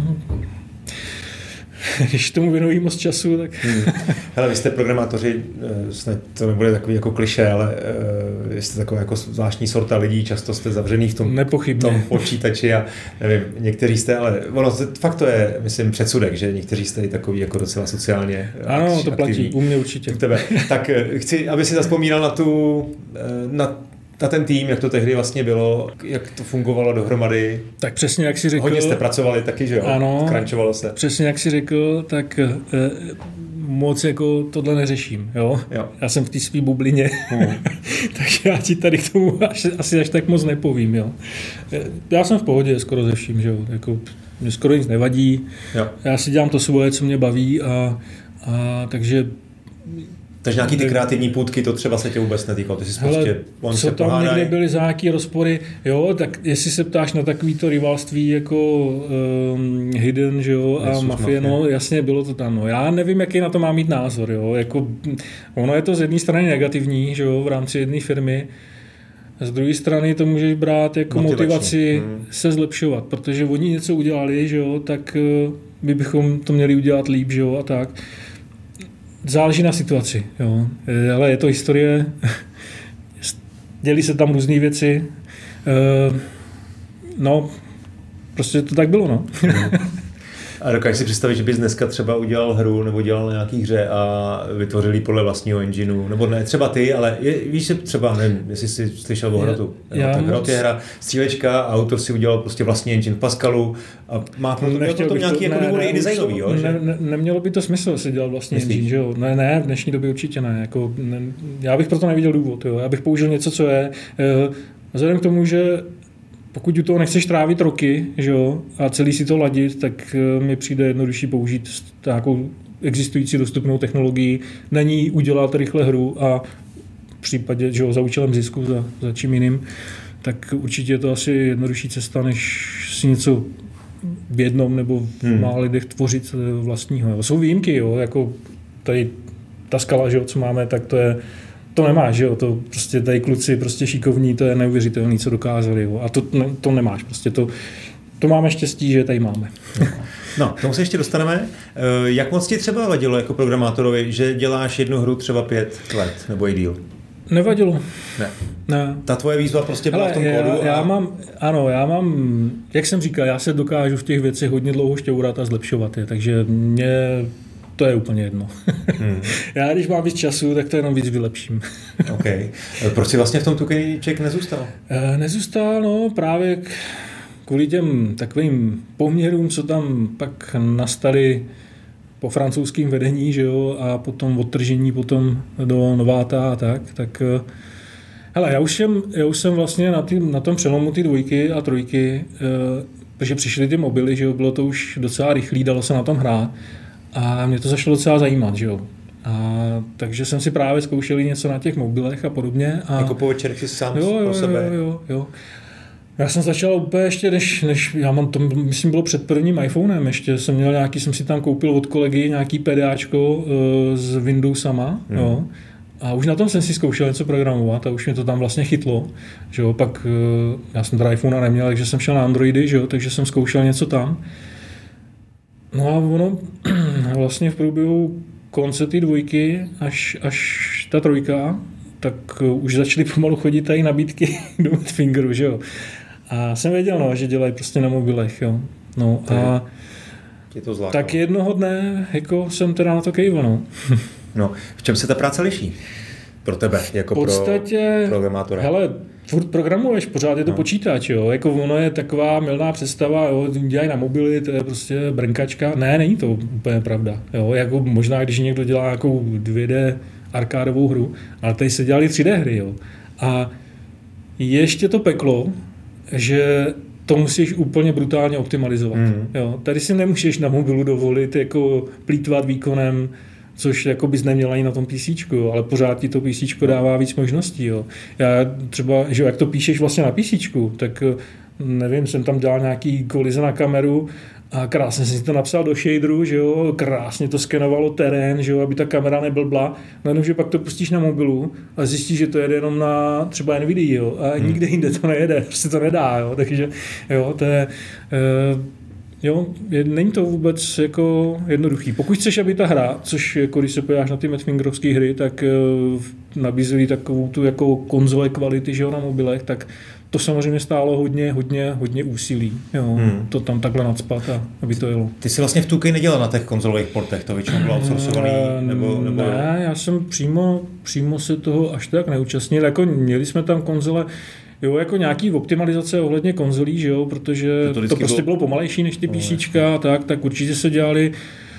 když tomu věnují moc času, tak... Hmm. Hele, vy jste programátoři, snad to nebude takový jako klišé, ale uh, jste taková jako zvláštní sorta lidí, často jste zavřený v tom, tom počítači a nevím, někteří jste, ale ono, fakt to je, myslím, předsudek, že někteří jste takový jako docela sociálně ano, aktivní. to platí, u mě určitě. U tebe. Tak chci, aby si zazpomínal na tu, na na ten tým, jak to tehdy vlastně bylo, jak to fungovalo dohromady. Tak přesně jak si řekl. Hodně jste pracovali taky, že jo? Ano. Crunchovalo se. Přesně jak si řekl, tak eh, moc jako tohle neřeším, jo? Jo. Já jsem v té svý bublině, hmm. takže já ti tady k tomu až, asi až tak moc nepovím, jo? Já jsem v pohodě skoro ze vším, že jo? Jako, mě skoro nic nevadí. Jo. Já si dělám to svoje, co mě baví a, a takže Takže nějaký ty kreativní půdky, to třeba se tě vůbec netýkalo, ty jsi prostě, on co se tam pohádaj. někde byly za nějaký rozpory, jo, tak jestli se ptáš na takovýto rivalství jako um, Hidden, že jo, a Mafie, no jasně, bylo to tam, no. Já nevím, jaký na to má mít názor, jo, jako ono je to z jedné strany negativní, že jo, v rámci jedné firmy, z druhé strany to můžeš brát jako Motivační. motivaci hmm. se zlepšovat, protože oni něco udělali, že jo, tak my bychom to měli udělat líp, že jo, a tak. Záleží na situaci, jo. Ale je to historie, dělí se tam různé věci, no, prostě to tak bylo, no. A dokážeš si představit, že bys dneska třeba udělal hru nebo dělal nějaký hře a vytvořil ji podle vlastního engineu, nebo ne třeba ty, ale je, víš si třeba, nevím, jestli jsi slyšel o Hrotu. Tak Hrot je hra střílečka a autor si udělal prostě vlastní engine v Pascalu a má pro to, to, to nějaký jako důvody i designový, jo? Ne, ne, nemělo by to smysl si dělat vlastní Myslíš? engine, že jo? Ne, ne, v dnešní době určitě ne. Jako, ne. Já bych proto neviděl důvod, jo? Já bych použil něco, co je, vzhledem k tomu, že pokud u toho nechceš trávit roky, že jo, a celý si to ladit, tak mi přijde jednodušší použít nějakou existující dostupnou technologii, na ní udělat rychle hru a v případě, že jo, za účelem zisku, za, za čím jiným, tak určitě je to asi jednodušší cesta, než si něco v jednom nebo v hmm. mála lidech tvořit vlastního. Jsou výjimky, jo, jako tady ta skala, že jo, co máme, tak to je to nemáš, že jo, to prostě tady kluci prostě šikovní, to je neuvěřitelný, co dokázali, jo, a to, ne, to nemáš, prostě to, to máme štěstí, že tady máme. No, k tomu se ještě dostaneme. Jak moc ti třeba vadilo jako programátorovi, že děláš jednu hru třeba pět let, nebo i díl? Nevadilo. Ne. Ne. Ta tvoje výzva prostě byla Hele, v tom já, kódu. A... Já mám, ano, já mám, jak jsem říkal, já se dokážu v těch věcech hodně dlouho šťourat a zlepšovat je, takže mě to je úplně jedno. Hmm. Já když mám víc času, tak to jenom víc vylepším. OK. Proč jsi vlastně v tom Tukejček nezůstal? E, nezůstal, no právě kvůli těm takovým poměrům, co tam pak nastaly po francouzském vedení, že jo, a potom odtržení potom do Nováta a tak, tak hele, já už jsem, já už jsem vlastně na, tý, na tom přelomu ty dvojky a trojky, e, protože přišly ty mobily, že jo, bylo to už docela rychlý, dalo se na tom hrát. A mě to začalo docela zajímat, že jo. A takže jsem si právě zkoušel něco na těch mobilech a podobně. A jako po večerech si sám jo, jo, pro sebe. Jo, jo, jo. Já jsem začal úplně ještě, než, než já mám to, myslím, bylo před prvním iPhonem, ještě jsem měl nějaký, jsem si tam koupil od kolegy nějaký PDAčko uh, s Windowsama, hmm. jo. A už na tom jsem si zkoušel něco programovat a už mě to tam vlastně chytlo, že jo. Pak uh, já jsem teda iPhonea neměl, takže jsem šel na Androidy, že jo, takže jsem zkoušel něco tam. No a ono vlastně v průběhu konce ty dvojky až, až ta trojka, tak už začaly pomalu chodit tady nabídky do Medfingeru, že jo. A jsem věděl, no, že dělají prostě na mobilech, jo. No a to tak jednoho dne jako jsem teda na to kejval, no. No, v čem se ta práce liší pro tebe, jako podstatě, pro programátora? Hele, furt programuješ, pořád je to no. počítač, jo. Jako ono je taková milná představa, jo, dělají na mobily, to je prostě brnkačka. Ne, není to úplně pravda, jo. Jako možná, když někdo dělá nějakou dvě dé arkádovou hru, ale tady se dělali tři dé hry, jo. A ještě to peklo, že to musíš úplně brutálně optimalizovat. Mm. Jo. Tady si nemůžeš na mobilu dovolit jako plýtvat výkonem, což jako bys neměl ani na tom PCčku, jo, ale pořád ti to PCčko dává víc možností. Jo. Já třeba, že jak to píšeš vlastně na PCčku, tak nevím, jsem tam dělal nějaký kolize na kameru a krásně jsem si to napsal do shaderu, že jo, krásně to skenovalo terén, že jo, aby ta kamera neblbla, no že pak to pustíš na mobilu a zjistíš, že to jede jenom na třeba NVIDIA, jo, a hmm. nikde jinde to nejede, prostě to nedá, jo, takže jo, to je, uh, jo, je, není to vůbec jako jednoduchý. Pokud chceš, aby ta hra, což jako když se podíváš na ty Madfingerovské hry, tak uh, nabízeli takovou tu jako konzole kvality, že jo, na mobilech, tak to samozřejmě stálo hodně, hodně, hodně úsilí, jo, hmm. to tam takhle nadspat, a aby to jelo. Ty jsi vlastně v two K nedělal na těch konzolových portech, to většinou bylo outsourcovaný, nebo, nebo... Ne, já jsem přímo, přímo se toho až tak neúčastnil, jako měli jsme tam konzole, jo, jako nějaký optimalizace ohledně konzolí, že jo, protože to, to prostě bylo, bylo pomalejší než ty PCčka, tak, tak určitě se dělali.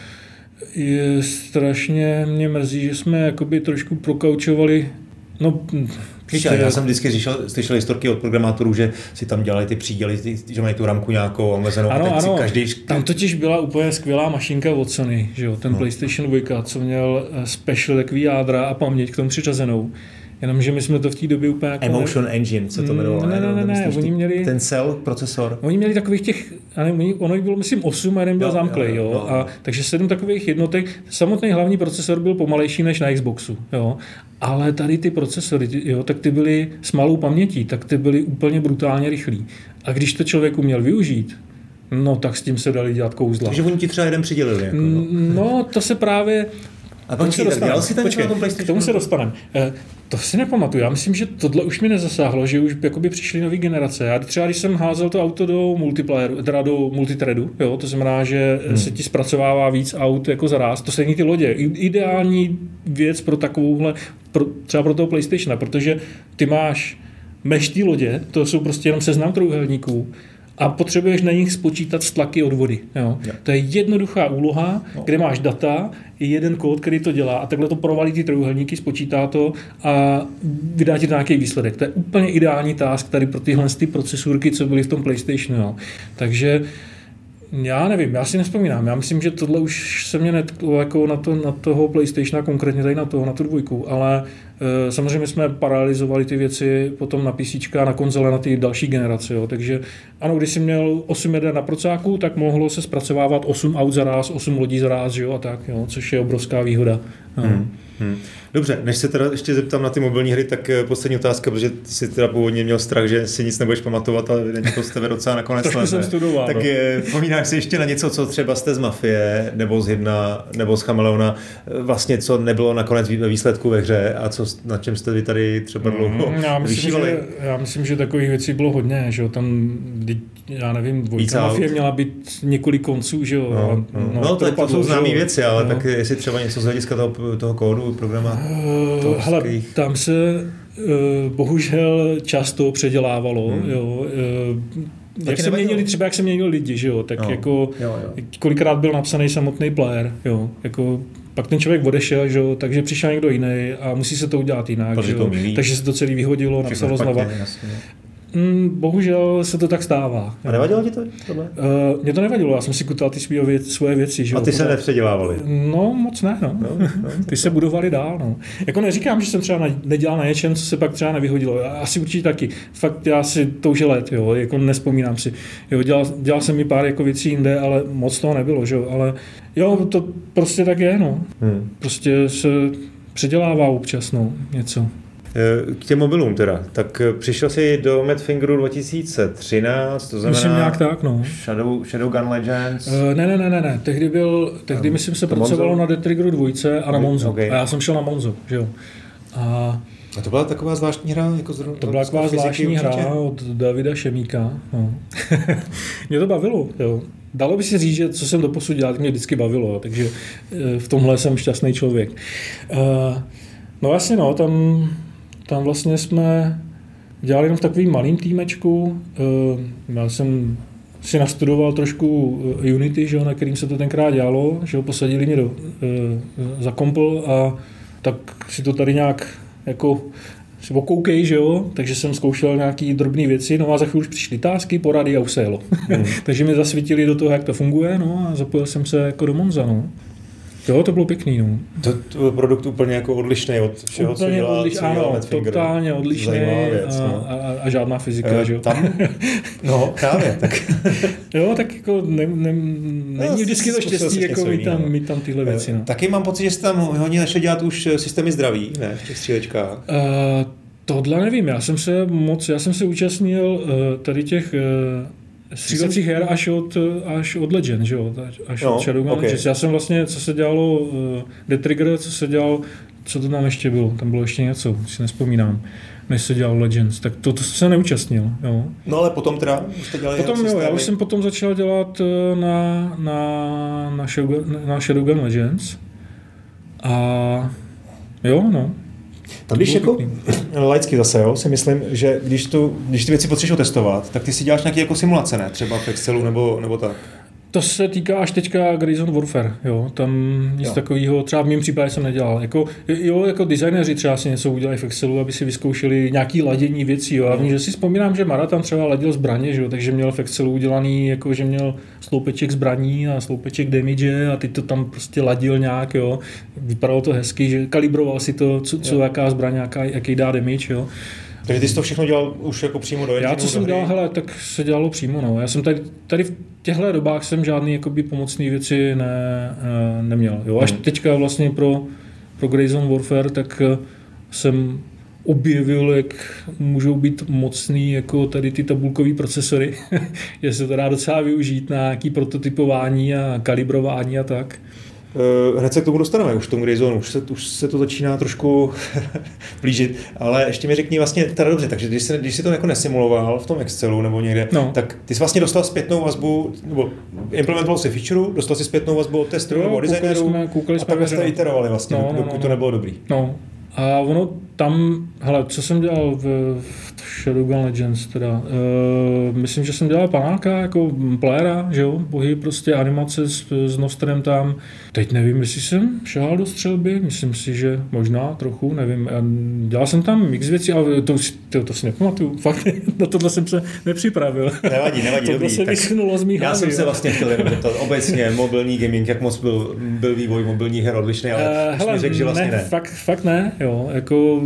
Je strašně mě mrzí, že jsme jakoby trošku prokaučovali, no... Víš, já jsem vždycky slyšel, slyšel historky od programátorů, že si tam dělali ty příděly, že mají tu ramku nějakou omezenou. Ano, ano, každý... tam totiž byla úplně skvělá mašinka od Sony, že jo, ten no. PlayStation dva, co měl special takový jádra a paměť k tomu přiřazenou. Jenomže my jsme to v té době úplně jako... Emotion ne... Engine se to jmenovalo. Ne, ne, ne, ne, oni měli... Ten cell procesor. Oni měli takových těch, ono jich bylo myslím osm a jeden byl zamklej, jo. jo. A, takže sedm takových jednotek. Samotný hlavní procesor byl pomalejší než na Xboxu, jo. Ale tady ty procesory, jo, tak ty byly s malou pamětí, tak ty byly úplně brutálně rychlí. A když to člověk uměl využít, no tak s tím se dali dělat kouzla. Takže oni ti třeba jeden přidělili. Jako, no. no, to se právě... A pak si dělal si ten Počkej, na tom PlayStationu? K tomu se dostaneme. E, to si nepamatuju. Já myslím, že tohle už mi nezasáhlo, že už jakoby přišly nové generace. Já třeba, když jsem házel to auto do multiplayeru, teda do multithreadu, jo, to znamená, že hmm. se ti zpracovává víc aut jako zaráz. To stejný ty lodě. Ideální věc pro takovouhle, pro, třeba pro toho PlayStationa, protože ty máš meští lodě, to jsou prostě jenom seznam trojúhelníků, a potřebuješ na nich spočítat stlaky od vody. Jo. Jo. To je jednoduchá úloha, no. kde máš data, je jeden kód, který to dělá a takhle to provalí ty trojúhelníky, spočítá to a vydá ti to nějaký výsledek. To je úplně ideální task tady pro tyhle ty procesurky, co byly v tom PlayStationu. Jo. Takže já nevím, já si nevzpomínám. Já myslím, že tohle už se mě netklo jako na, to, na toho PlayStationa, konkrétně tady na toho, na tu dvojku, ale e, samozřejmě jsme paralelizovali ty věci potom na PCčka, na konzole, na ty další generace. Jo. Takže ano, když jsi měl osm jader na procáku, tak mohlo se zpracovávat osm aut za ráz, osm lodí za ráz, jo, a tak, jo, což je obrovská výhoda. No. Hmm. Hmm. Dobře, než se teda ještě zeptám na ty mobilní hry, tak poslední otázka, protože ty jsi teda původně měl strach, že si nic nebudeš pamatovat, ale evidentně to z tebe docela nakonec to jsem studoval, tak no. Vzpomínáš si ještě na něco, co třeba jste z Mafie, nebo z Jedna, nebo z Chameleona, vlastně co nebylo nakonec ve výsledku ve hře a co, na čem jste vy tady třeba dlouho mm, já myslím, vyšívali? Že, já myslím, že takových věcí bylo hodně, že jo, tam, já nevím, dvojka Mafie měla být několik konců, že jo. No, no, no, no to, to jsou známé věci, ale no. tak jestli třeba něco z hlediska toho, toho kódu, programa. Uh, hele, tam se uh, bohužel často předělávalo, hmm. jo. Uh, jak se měnili, třeba jak se měnili lidi, že jo, tak no. jako jo, jo. kolikrát byl napsaný samotný player, jo, jako pak ten člověk odešel, že jo, takže přišel někdo jiný a musí se to udělat jinak, že jo, takže se to celý vyhodilo, napsalo znova. Mm, bohužel se to tak stává. A nevadilo ti to? Uh, mě to nevadilo, já jsem si kutal ty svoje, věc, svoje věci. Že a ty se nepředělávali? No, moc ne, no. no, no ty se budovali dál, no. Jako neříkám, že jsem třeba nedělal na něčem, co se pak třeba nevyhodilo. Asi určitě taky. Fakt já si to už je let, jo, jako nespomínám si. Jo, dělal, dělal jsem mi pár jako věcí jinde, ale moc toho nebylo, že jo, ale jo, to prostě tak je, no. Hmm. Prostě se předělává občas, no, něco. K těm mobilům teda, tak přišel jsi do Madfingeru dva tisíce třináct, to znamená... Myslím nějak tak, no. Shadow, Shadowgun Legends? Uh, ne, ne, ne, ne, ne, tehdy byl, tehdy um, myslím se pracovalo Monzo? Na Death Triggeru dvojce a na Monzo. Okay. A já jsem šel na Monzo, že jo. A, a to byla taková zvláštní hra? Jako zrovna, to byla taková zvláštní hra určitě? Od Davida Šemíka, no. Mě to bavilo, jo. Dalo by si říct, že co jsem doposud dělal, mě vždycky bavilo, takže v tomhle jsem šťastný člověk. Uh, no vlastně, no, tam... Tam vlastně jsme dělali jenom v takovým malým týmečku. Já jsem si nastudoval trošku Unity, že jo, na kterým se to tenkrát dělalo, že ho posadili mě do, za kompl a tak si to tady nějak jako si okoukej, že jo, takže jsem zkoušel nějaký drobné věci, no a za chvíli už přišly tásky, porady a už se jelo. Hmm. Takže mi zasvítili do toho, jak to funguje, no a zapojil jsem se jako do Monza, no. Jo, to bylo pěkný, no. To, to byl produkt úplně jako odlišný od všeho, úplně co dělá, odliš, co ano, dělá Medfinger. Totálně odlišný věc, a, no. a, a žádná fyzika, e, že jo. Tam, no, právě, tak. Jo, tak jako ne, ne, není no, vždycky to štěstí, jako mít tam, mít tam tyhle věci, no. Taky mám pocit, že jste tam hodně začali dělat už systémy zdraví, ne, v těch střílečkách. Uh, tohle nevím, já jsem se moc, já jsem se účastnil uh, tady těch uh, střílacích her až od, až od Legend, že jo, až no, od Shadowgun okay. Legends. Já jsem vlastně, co se dělalo uh, The Trigger, co se dělal, co to tam ještě bylo, tam bylo ještě něco, si nespomínám, než se dělal Legends, tak to, to se neúčastnil, jo. No ale potom teda jste dělali potom, jo, já už jsem potom začal dělat na, na, na, Shadowgun, na Shadowgun Legends a jo, no. Tam když jako laicky zase, jo, si myslím, že když, tu, když ty věci potřebuješ otestovat, tak ty si děláš nějaké jako simulace, ne? Třeba v Excelu nebo, nebo tak. To se týká až teďka Grayzone Warfare, jo, tam nic jo. takového, třeba v mém případě jsem nedělal. Jako, jo, jako designéři třeba si něco udělají v Excelu, aby si vyzkoušeli nějaký ladění věcí, jo. Hlavně, že si vzpomínám, že Mara tam třeba ladil zbraně, že jo, takže měl v Excelu udělaný, jako, že měl sloupeček zbraní a sloupeček damage a ty to tam prostě ladil nějak, jo. Vypadalo to hezky, že kalibroval si to, co, co jaká zbraň, jaká, jaký dá damage, jo. Takže ty jsi to všechno dělal už jako přímo do engineu? Já co jsem dělal, hele, tak se dělalo přímo, no. Já jsem tady, tady v těchto dobách jsem žádný jakoby pomocný věci ne, neměl, jo. Až hmm. teďka vlastně pro, pro Grayzone Warfare, tak jsem objevil, jak můžou být mocný jako tady ty tabulkový procesory, že se to dá docela využít na nějaký prototypování a kalibrování a tak. Hned se k tomu dostaneme, už v tom Grayzone, už se, už se to začíná trošku blížit, ale ještě mi řekni vlastně, teda dobře, takže když jsi, když jsi to jako nesimuloval v tom Excelu nebo někde, no. tak ty jsi vlastně dostal zpětnou vazbu, nebo implementoval si feature, dostal si zpětnou vazbu od testerů nebo designerů a takhle jste iterovali vlastně, no, dokud no, no, to nebylo dobrý. No. A ono tam, hele, co jsem dělal v, v Shadowgun Legends teda, uh, myslím, že jsem dělal panáka, jako playera, že jo, bohy prostě animace s, s Nostrem tam. Teď nevím, jestli jsem šahal do střelby, myslím si, že možná trochu, nevím. Dělal jsem tam x věcí, ale to, to, to si nepamatuju, fakt, na tohle jsem se nepřipravil. Nevadí, nevadí, tohle dobrý. se vyschnulo z mých Já hlavy, jsem jo. se vlastně chtěl jenom zeptat, obecně mobilní gaming, jak moc byl, byl vývoj mobilních her odlišný, ale uh, hele, mi řekl, že vlastně ne. ne. Fakt, fakt ne, jo, jako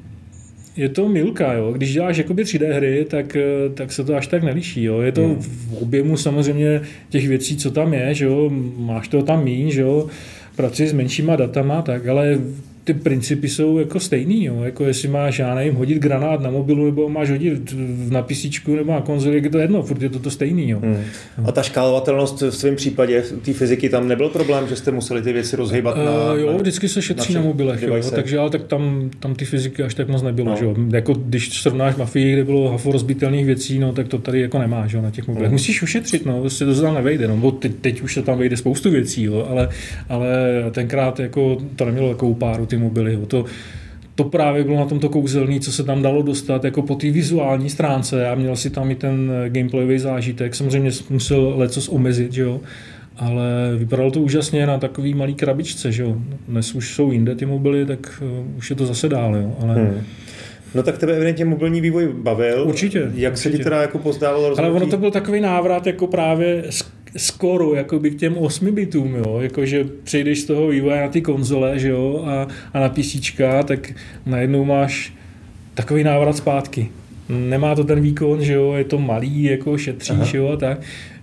je to milka, jo. Když děláš jakoby tři dé hry, tak, tak se to až tak neliší, jo. Je to hmm. v objemu samozřejmě těch věcí, co tam je, že jo. Máš toho tam míň, že jo. Pracuješ s menšíma datama, tak, ale ty principy jsou jako stejný, jo. Jako jestli máš, já nevím, hodit granát na mobilu, nebo máš hodit na písíčku, nebo na konzoli, je to jedno, furt je to to stejný, jo. Hmm. A ta škálovatelnost v svém případě, v té fyziky, tam nebyl problém, že jste museli ty věci rozhýbat na... Uh, jo, vždycky se šetří na, na mobilech, jo, takže ale tak tam, tam ty fyziky až tak moc nebylo, no. že jo. Jako když srovnáš Mafii, kde bylo hafo rozbitelných věcí, no, tak to tady jako nemáš, jo, na těch mobilech. Hmm. Musíš ušetřit, no, prostě to se tam nevejde, no, bo teď, teď už se tam vejde spoustu věcí, jo, ale, ale tenkrát jako to nemělo takovou páru ty mobily, jo. To, to právě bylo na tomto kouzelný, co se tam dalo dostat jako po té vizuální stránce a měl si tam i ten gameplayový zážitek. Samozřejmě musel lecos omezit, že jo, ale vypadalo to úžasně na takový malý krabičce, že jo. Dnes už jsou jinde ty mobily, tak uh, už je to zase dál, jo, ale... Hmm. No tak tebe evidentně mobilní vývoj bavil. Určitě. Jak určitě. se ti teda jako pozdávalo rozhodnutí? Ale ono to byl takový návrat jako právě skoro jakoby k těm osmi bitům, jo, jakože přejdeš z toho vývoje na ty konzole, že jo, a, a na písíčka, tak najednou máš takový návrat zpátky. Nemá to ten výkon, že jo, je to malý, jako šetříš, jo, a tak.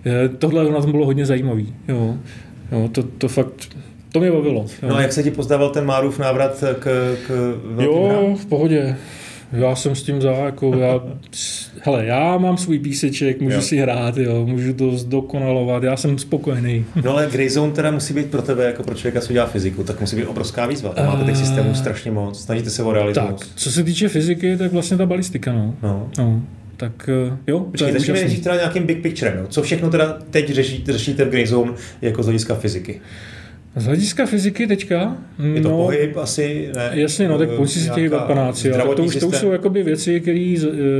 Tohle na tom bylo hodně zajímavý, jo, jo, to, to fakt, to mě bavilo. Jo. No a jak se ti pozdával ten Márův návrat k, k velkým Jo, hrám? v pohodě. Já jsem s tím za, jako já, hele, já mám svůj píseček, můžu jo. si hrát, jo, můžu to zdokonalovat, já jsem spokojený. No ale Grayzone teda musí být pro tebe, jako pro člověka, co dělá fyziku, tak musí být obrovská výzva. Tam máte těch systémů strašně moc, snažíte se o realismus. Tak, co se týče fyziky, tak vlastně ta balistika, no. no. no tak jo. Počkej, začneme nejdřív teda nějakým big picture, no. Co všechno teda teď řešíte, řešíte v Grayzone jako z hlediska fyziky? Z hlediska fyziky teďka? Je to no, pohyb asi? Ne, jasně, no, tak pojď si těch panáci. To už, to už jsou jakoby věci, které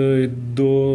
do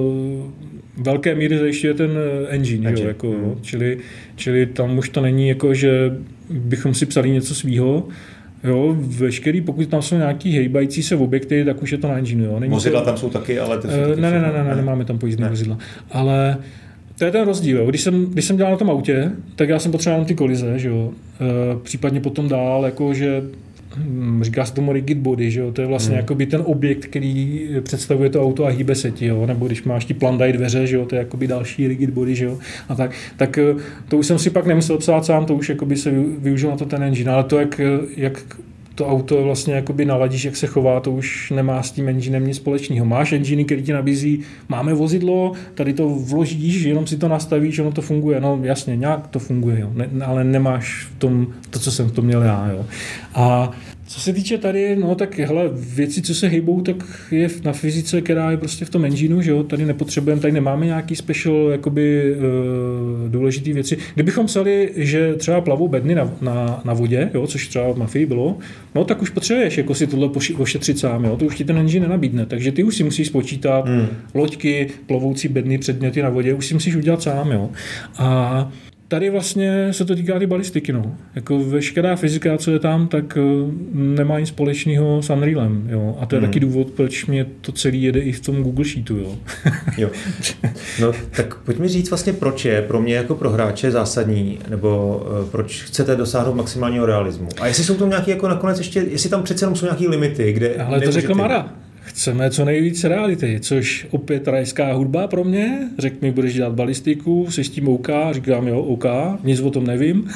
velké míry zajišťuje ten engine. engine. Jo, jako, mm. čili, čili tam už to není jako, že bychom si psali něco svýho. Jo, veškerý, pokud tam jsou nějaký hejbající se objekty, tak už je to na engineu. Jo. Vozidla to... tam jsou taky, ale ty jsou uh, taky ne, ne, ne, ne, ne, nemáme tam pojízdné vozidla. Ale to je ten rozdíl. Jo. Když jsem, když jsem dělal na tom autě, tak já jsem potřeboval jenom ty kolize, že jo. Uh, případně potom dál, jako že říká se tomu rigid body, že jo? To je vlastně hmm. jakoby ten objekt, který představuje to auto a hýbe se ti, jo? Nebo když máš ti plandají dveře, že jo? To je jakoby další rigid body, že jo? A tak, tak to už jsem si pak nemusel psát sám, to už jakoby se využil na to ten engine, ale to, jak, jak to auto vlastně jakoby naladíš, jak se chová, to už nemá s tím enginem nic společného. Máš engine, který ti nabízí, máme vozidlo, tady to vložíš, jenom si to nastavíš, ono to funguje. No jasně, nějak to funguje, jo. Ne, ale nemáš v tom to, co jsem v tom měl já. Jo. A co se týče tady, no tak hele, věci, co se hejbou, tak je na fyzice, která je prostě v tom engineu, že jo, tady nepotřebujeme, tady nemáme nějaký special, jakoby uh, důležitý věci. Kdybychom psali, že třeba plavou bedny na, na, na vodě, jo, což třeba v Mafii bylo, no tak už potřebuješ jako si tohle ošetřit sám, jo, to už ti ten engine nenabídne, takže ty už si musíš spočítat hmm. loďky, plovoucí bedny, předměty na vodě, už si musíš udělat sám, jo. A tady vlastně se to týká ty balistiky, no. Jako veškerá fyzika, co je tam, tak nemá nic společného s Unrealem, jo. A to je hmm. taky důvod, proč mě to celý jede i v tom Google Sheetu, jo. Jo. No, tak pojď mi říct vlastně, proč je pro mě jako pro hráče zásadní, nebo uh, proč chcete dosáhnout maximálního realismu. A jestli jsou tam nějaký jako nakonec ještě, jestli tam přece jenom jsou nějaký limity, kde... Ale to řekl Mara. Chceme co nejvíc reality, což opět rajská hudba pro mě. Řekl mi, budeš dělat balistiku, jsi s tím OK, říkám jo, OK, nic o tom nevím,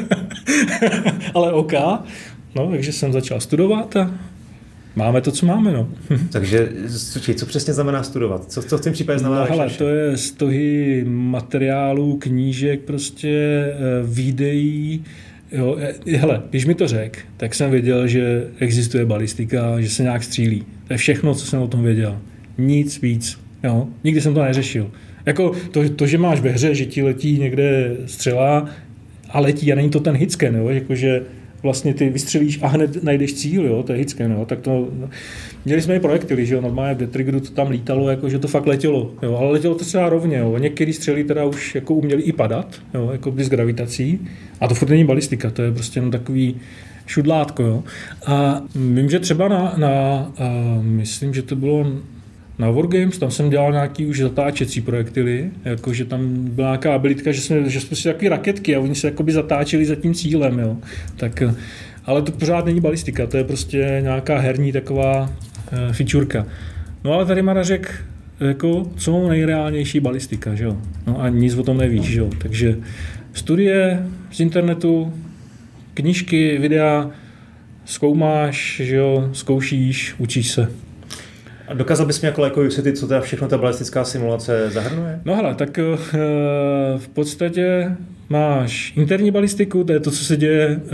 ale OK. No, takže jsem začal studovat a máme to, co máme, no. Takže co přesně znamená studovat? Co, co v tom případě znamená? No, hele, to je stohy materiálů, knížek, prostě videí. Jo, hele, když mi to řek, tak jsem věděl, že existuje balistika, že se nějak střílí. To je všechno, co jsem o tom věděl. Nic víc. Jo? Nikdy jsem to neřešil. Jako to, to, že máš ve hře, že ti letí někde střela a letí a není to ten hitscan, jo? Jakože vlastně ty vystřelíš a hned najdeš cíl, jo? To je hitscan, jo? Tak to... Měli jsme i projektily, že jo? Normálně v The Triggeru to tam lítalo, jako, že to fakt letělo, jo? Ale letělo to třeba rovně, jo? Některé střely teda už jako uměly i padat, jo? Jako s gravitací. A to furt není balistika, to je prostě jenom takový šudlátko, jo? A vím, že třeba na, na a myslím, že to bylo na Wargames, tam jsem dělal nějaký už zatáčecí projektily, jakože tam byla nějaká abilitka, že jsme, že jsme si takový raketky a oni se jakoby zatáčeli za tím cílem, jo? Tak, ale to pořád není balistika, to je prostě nějaká herní taková e, fičurka. No ale tady Mara řekl, jako, co nejreálnější balistika, že jo? No a nic o tom nevíš, že jo? Takže studie z internetu, knížky, videa, zkoumáš, že jo? Zkoušíš, učíš se. A dokázal bys mi jako lékový vysvětlit, co teda všechno ta balistická simulace zahrnuje? No hele, tak e, v podstatě máš interní balistiku, to je to, co se děje, e,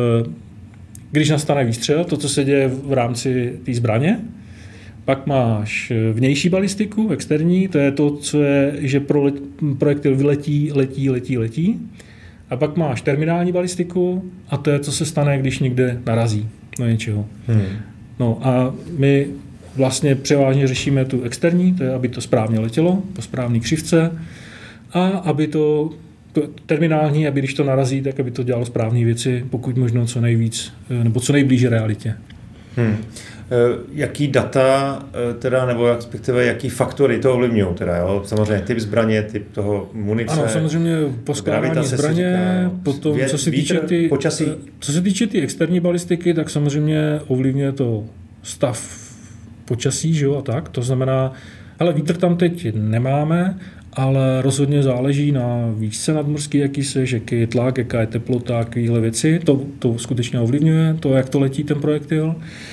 když nastane výstřel, to, co se děje v rámci té zbraně. Pak máš vnější balistiku, externí, to je to, co je, že pro projektil vyletí, letí, letí, letí. A pak máš terminální balistiku a to je, co se stane, když někde narazí na něčeho. Hmm. No a my vlastně převážně řešíme tu externí, to je, aby to správně letělo, po správné křivce, a aby to terminální, aby když to narazí, tak aby to dělalo správné věci, pokud možno co nejvíc, nebo co nejblíže realitě. Hmm. Jaký data, teda, nebo respektive jaký faktory to ovlivňují? Teda, jo? Samozřejmě typ zbraně, typ toho munice. Ano, samozřejmě poskládání zbraně, říká, potom věd, co se týče vítr, ty, počasí. Co se týče ty externí balistiky, tak samozřejmě ovlivňuje to stav počasí, že jo, a tak. To znamená, ale vítr tam teď nemáme, ale rozhodně záleží na výšce nadmořský, jaký se, jaký je tlak, jaká je teplota, takovéhle věci. To, to skutečně ovlivňuje, to, jak to letí ten projektil.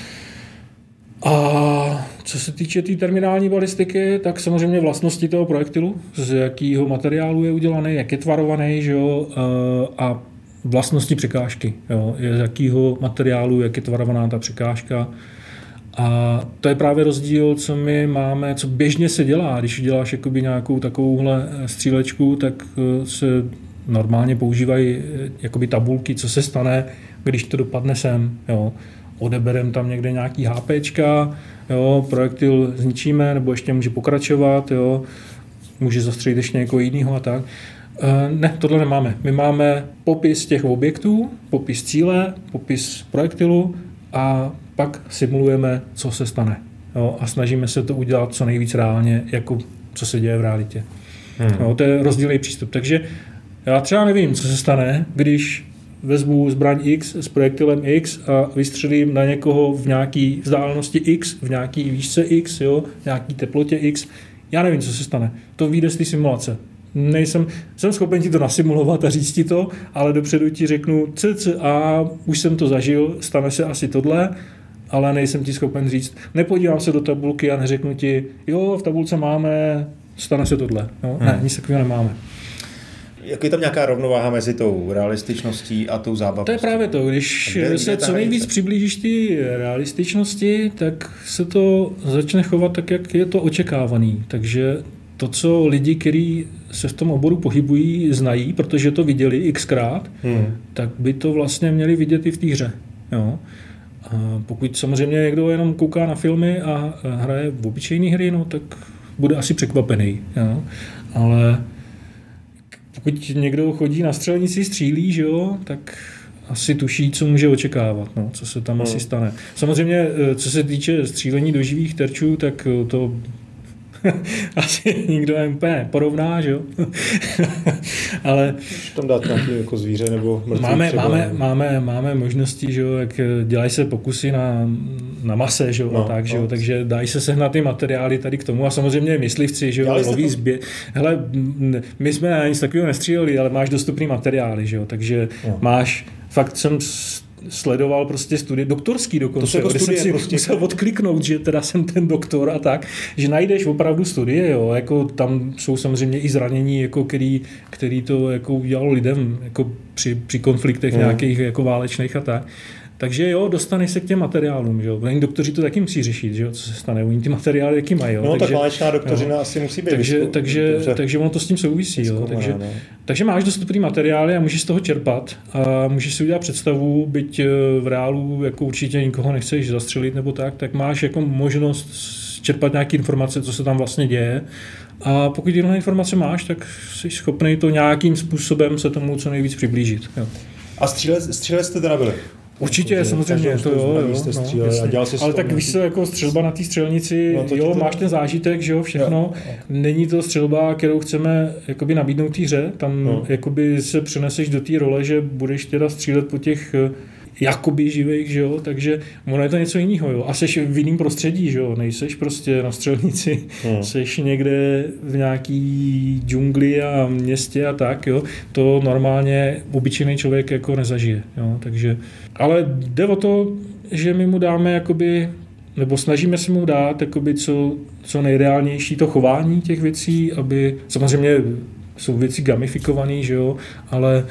A co se týče té tý terminální balistiky, tak samozřejmě vlastnosti toho projektilu, z jakého materiálu je udělaný, jak je tvarovaný, že jo, a vlastnosti překážky, jo, z jakého materiálu, jak je tvarovaná ta překážka. A to je právě rozdíl, co my máme, co běžně se dělá. Když děláš jakoby nějakou takovouhle střílečku, tak se normálně používají jakoby tabulky, co se stane, když to dopadne sem. Jo. Odeberem tam někde nějaký HPčka, jo, projektil zničíme, nebo ještě může pokračovat, jo, může zastřelit ještě někoho jiného a tak. Ne, tohle nemáme. My máme popis těch objektů, popis cíle, popis projektilu a pak simulujeme, co se stane. Jo, a snažíme se to udělat co nejvíc reálně, jako co se děje v realitě. Hmm. Jo, to je rozdílný přístup. Takže já třeba nevím, co se stane, když vezmu zbraň X s projektilem X a vystřelím na někoho v nějaké vzdálenosti X, v nějaké výšce X, jo, v nějaké teplotě X. Já nevím, co se stane. To vyjde z té simulace. Nejsem, jsem schopen ti to nasimulovat a říct ti to, ale dopředu ti řeknu cca, už jsem to zažil, stane se asi tohle, ale nejsem ti schopen říct, nepodívám se do tabulky a neřeknu ti, jo, v tabulce máme, stane se tohle. Jo? Hmm. Ne, nic takového nemáme. Jak je tam nějaká rovnováha mezi tou realističností a tou zábavou? To je právě to, když se co nejvíc přiblížíš ty realističnosti, tak se to začne chovat tak, jak je to očekávaný. Takže to, co lidi, kteří se v tom oboru pohybují, znají, protože to viděli xkrát, hmm. tak by to vlastně měli vidět i v té hře. Jo? A pokud samozřejmě někdo jenom kouká na filmy a hraje v obyčejné hry, no, tak bude asi překvapený. Jo? Ale pokud někdo chodí na střelnici, střílí, že jo, tak asi tuší, co může očekávat, no, co se tam hmm. asi stane. Samozřejmě, co se týče střílení do živých terčů, tak to asi nikdo úplně porovná, že jo. Ale tam dát nějaký jako zvíře nebo mrtvý máme, třeba, máme, máme, máme možnosti, že jo, jak dělají se pokusy na, na mase, že jo, no, a tak, že jo, no. Takže dají se sehnat ty materiály tady k tomu a samozřejmě myslivci, že jo, loví zbě... Hele, my jsme na nic takového nestříleli, ale máš dostupný materiály, že jo, takže no. máš, fakt jsem sledoval prostě studie, doktorský dokonce, to kde studie, jsem si prostě. musel odkliknout, že teda jsem ten doktor a tak, že najdeš opravdu studie, jo, jako tam jsou samozřejmě i zranění, jako který, který to jako udělalo lidem jako při, při konfliktech hmm. nějakých jako válečných a tak. Takže jo, dostaneš se k těm materiálům, že jo. Oni doktoři to taky musí řešit, že jo, co se stane. Oni ty materiály jaký mají, jo. No, takže, tak válečná doktořina jo. asi musí být. Takže, vysku, takže, takže ono to s tím souvisí, jo. Takže, takže máš dostupný materiály a můžeš z toho čerpat a můžeš si udělat představu, byť v reálu jako určitě nikoho nechceš zastřelit nebo tak, tak máš jako možnost čerpat nějaké informace, co se tam vlastně děje. A pokud tyhle informace máš, tak jsi schopný to nějakým způsobem se tomu co nejvíc přiblížit. Jo. A střílec, střílec jste teda byli? Určitě, jako, samozřejmě, to jo, jo, jste no, stříleli, a dělal ale tak víš se, jako střelba na té střelnici, no, jo, to... máš ten zážitek, že jo, všechno, jo, jo. Není to střelba, kterou chceme jakoby nabídnout té hře, tam no. jakoby se přeneseš do té role, že budeš teda střílet po těch jakoby živých, že jo, takže ono je to něco jiného, jo, a seš v jiném prostředí, že jo, nejseš prostě na střelnici, hmm. seš někde v nějaký džungli a městě a tak, jo, to normálně obyčejný člověk jako nezažije, jo, takže, ale jde o to, že my mu dáme jakoby, nebo snažíme se mu dát jakoby co, co nejreálnější to chování těch věcí, aby samozřejmě jsou věci gamifikované, že jo, ale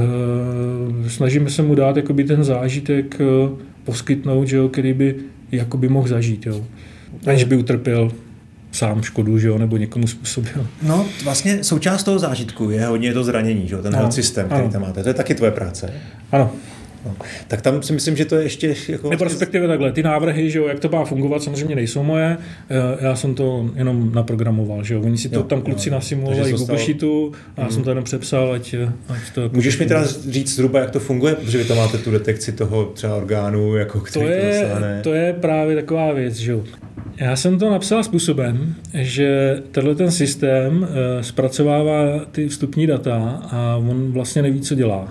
e, snažíme se mu dát jakoby ten zážitek e, poskytnout, že jo, který by jakoby mohl zažít, jo. Aniž by utrpěl sám škodu, že jo, nebo někomu způsobil. No, vlastně součást toho zážitku je hodně to zranění, že jo, ten no, health systém, který ano. tam máte. To je taky tvoje práce. Ano. No. Tak tam si myslím, že to je ještě... Jako nebo respektive takhle, ty návrhy, že jo, jak to má fungovat, samozřejmě nejsou moje, já jsem to jenom naprogramoval, že jo, oni si to jo, tam kluci jo, nasimulovali v Google Sheetu a já hmm. jsem to jenom přepsal, ať, ať to... Můžeš mi teda říct zhruba, jak to funguje, protože vy to máte tu detekci toho třeba orgánu, jako který to je, to je právě taková věc, že jo. Já jsem to napsal způsobem, že tenhle ten systém zpracovává ty vstupní data a on vlastně neví, co dělá.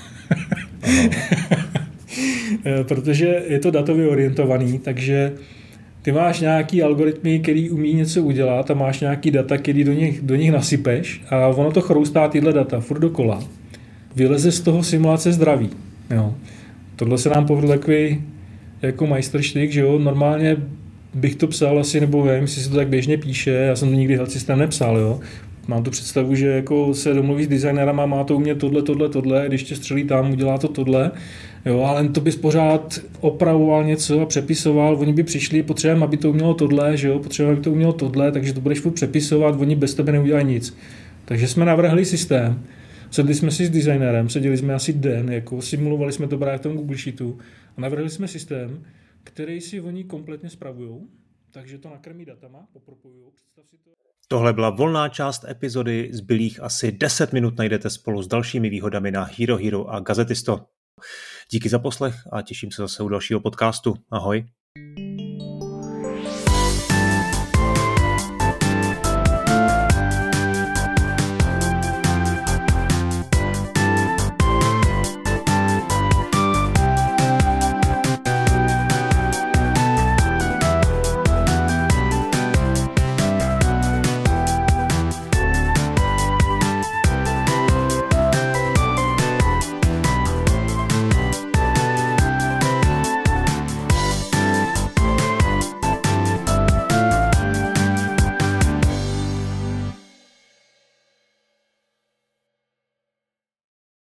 Protože je to datově orientovaný, takže ty máš nějaký algoritmy, který umí něco udělat a máš nějaký data, který do nich, do nich nasypeš a ono to chroustá tyhle data furt dokola. Vyleze z toho simulace zdraví. Jo. Tohle se nám povedl takový jako majstrštyk, že jo, normálně bych to psal asi, nebo nevím, jestli se to tak běžně píše, já jsem to nikdy health systém nepsal, jo. Mám tu představu, že jako se domluví s designérama, má to umět tohle, tohle, tohle, když tě střelí tam, udělá to tohle, jo, ale to bys pořád opravoval něco a přepisoval, oni by přišli, potřebujeme, aby to umělo tohle, že jo, potřebujeme, aby to umělo tohle, takže to budeš furt přepisovat, oni bez tebe neudělají nic. Takže jsme navrhli systém, sedli jsme si s designérem, seděli jsme asi den, jako simulovali jsme to právě v tom Google Sheetu a navrhli jsme systém, který si oni kompletně spravujou, takže to nakrmí datama, popropojujou, představ si to. Tohle byla volná část epizody, zbylých asi deset minut najdete spolu s dalšími výhodami na Hero Hero a Gazetisto. Díky za poslech a těším se zase u dalšího podcastu. Ahoj.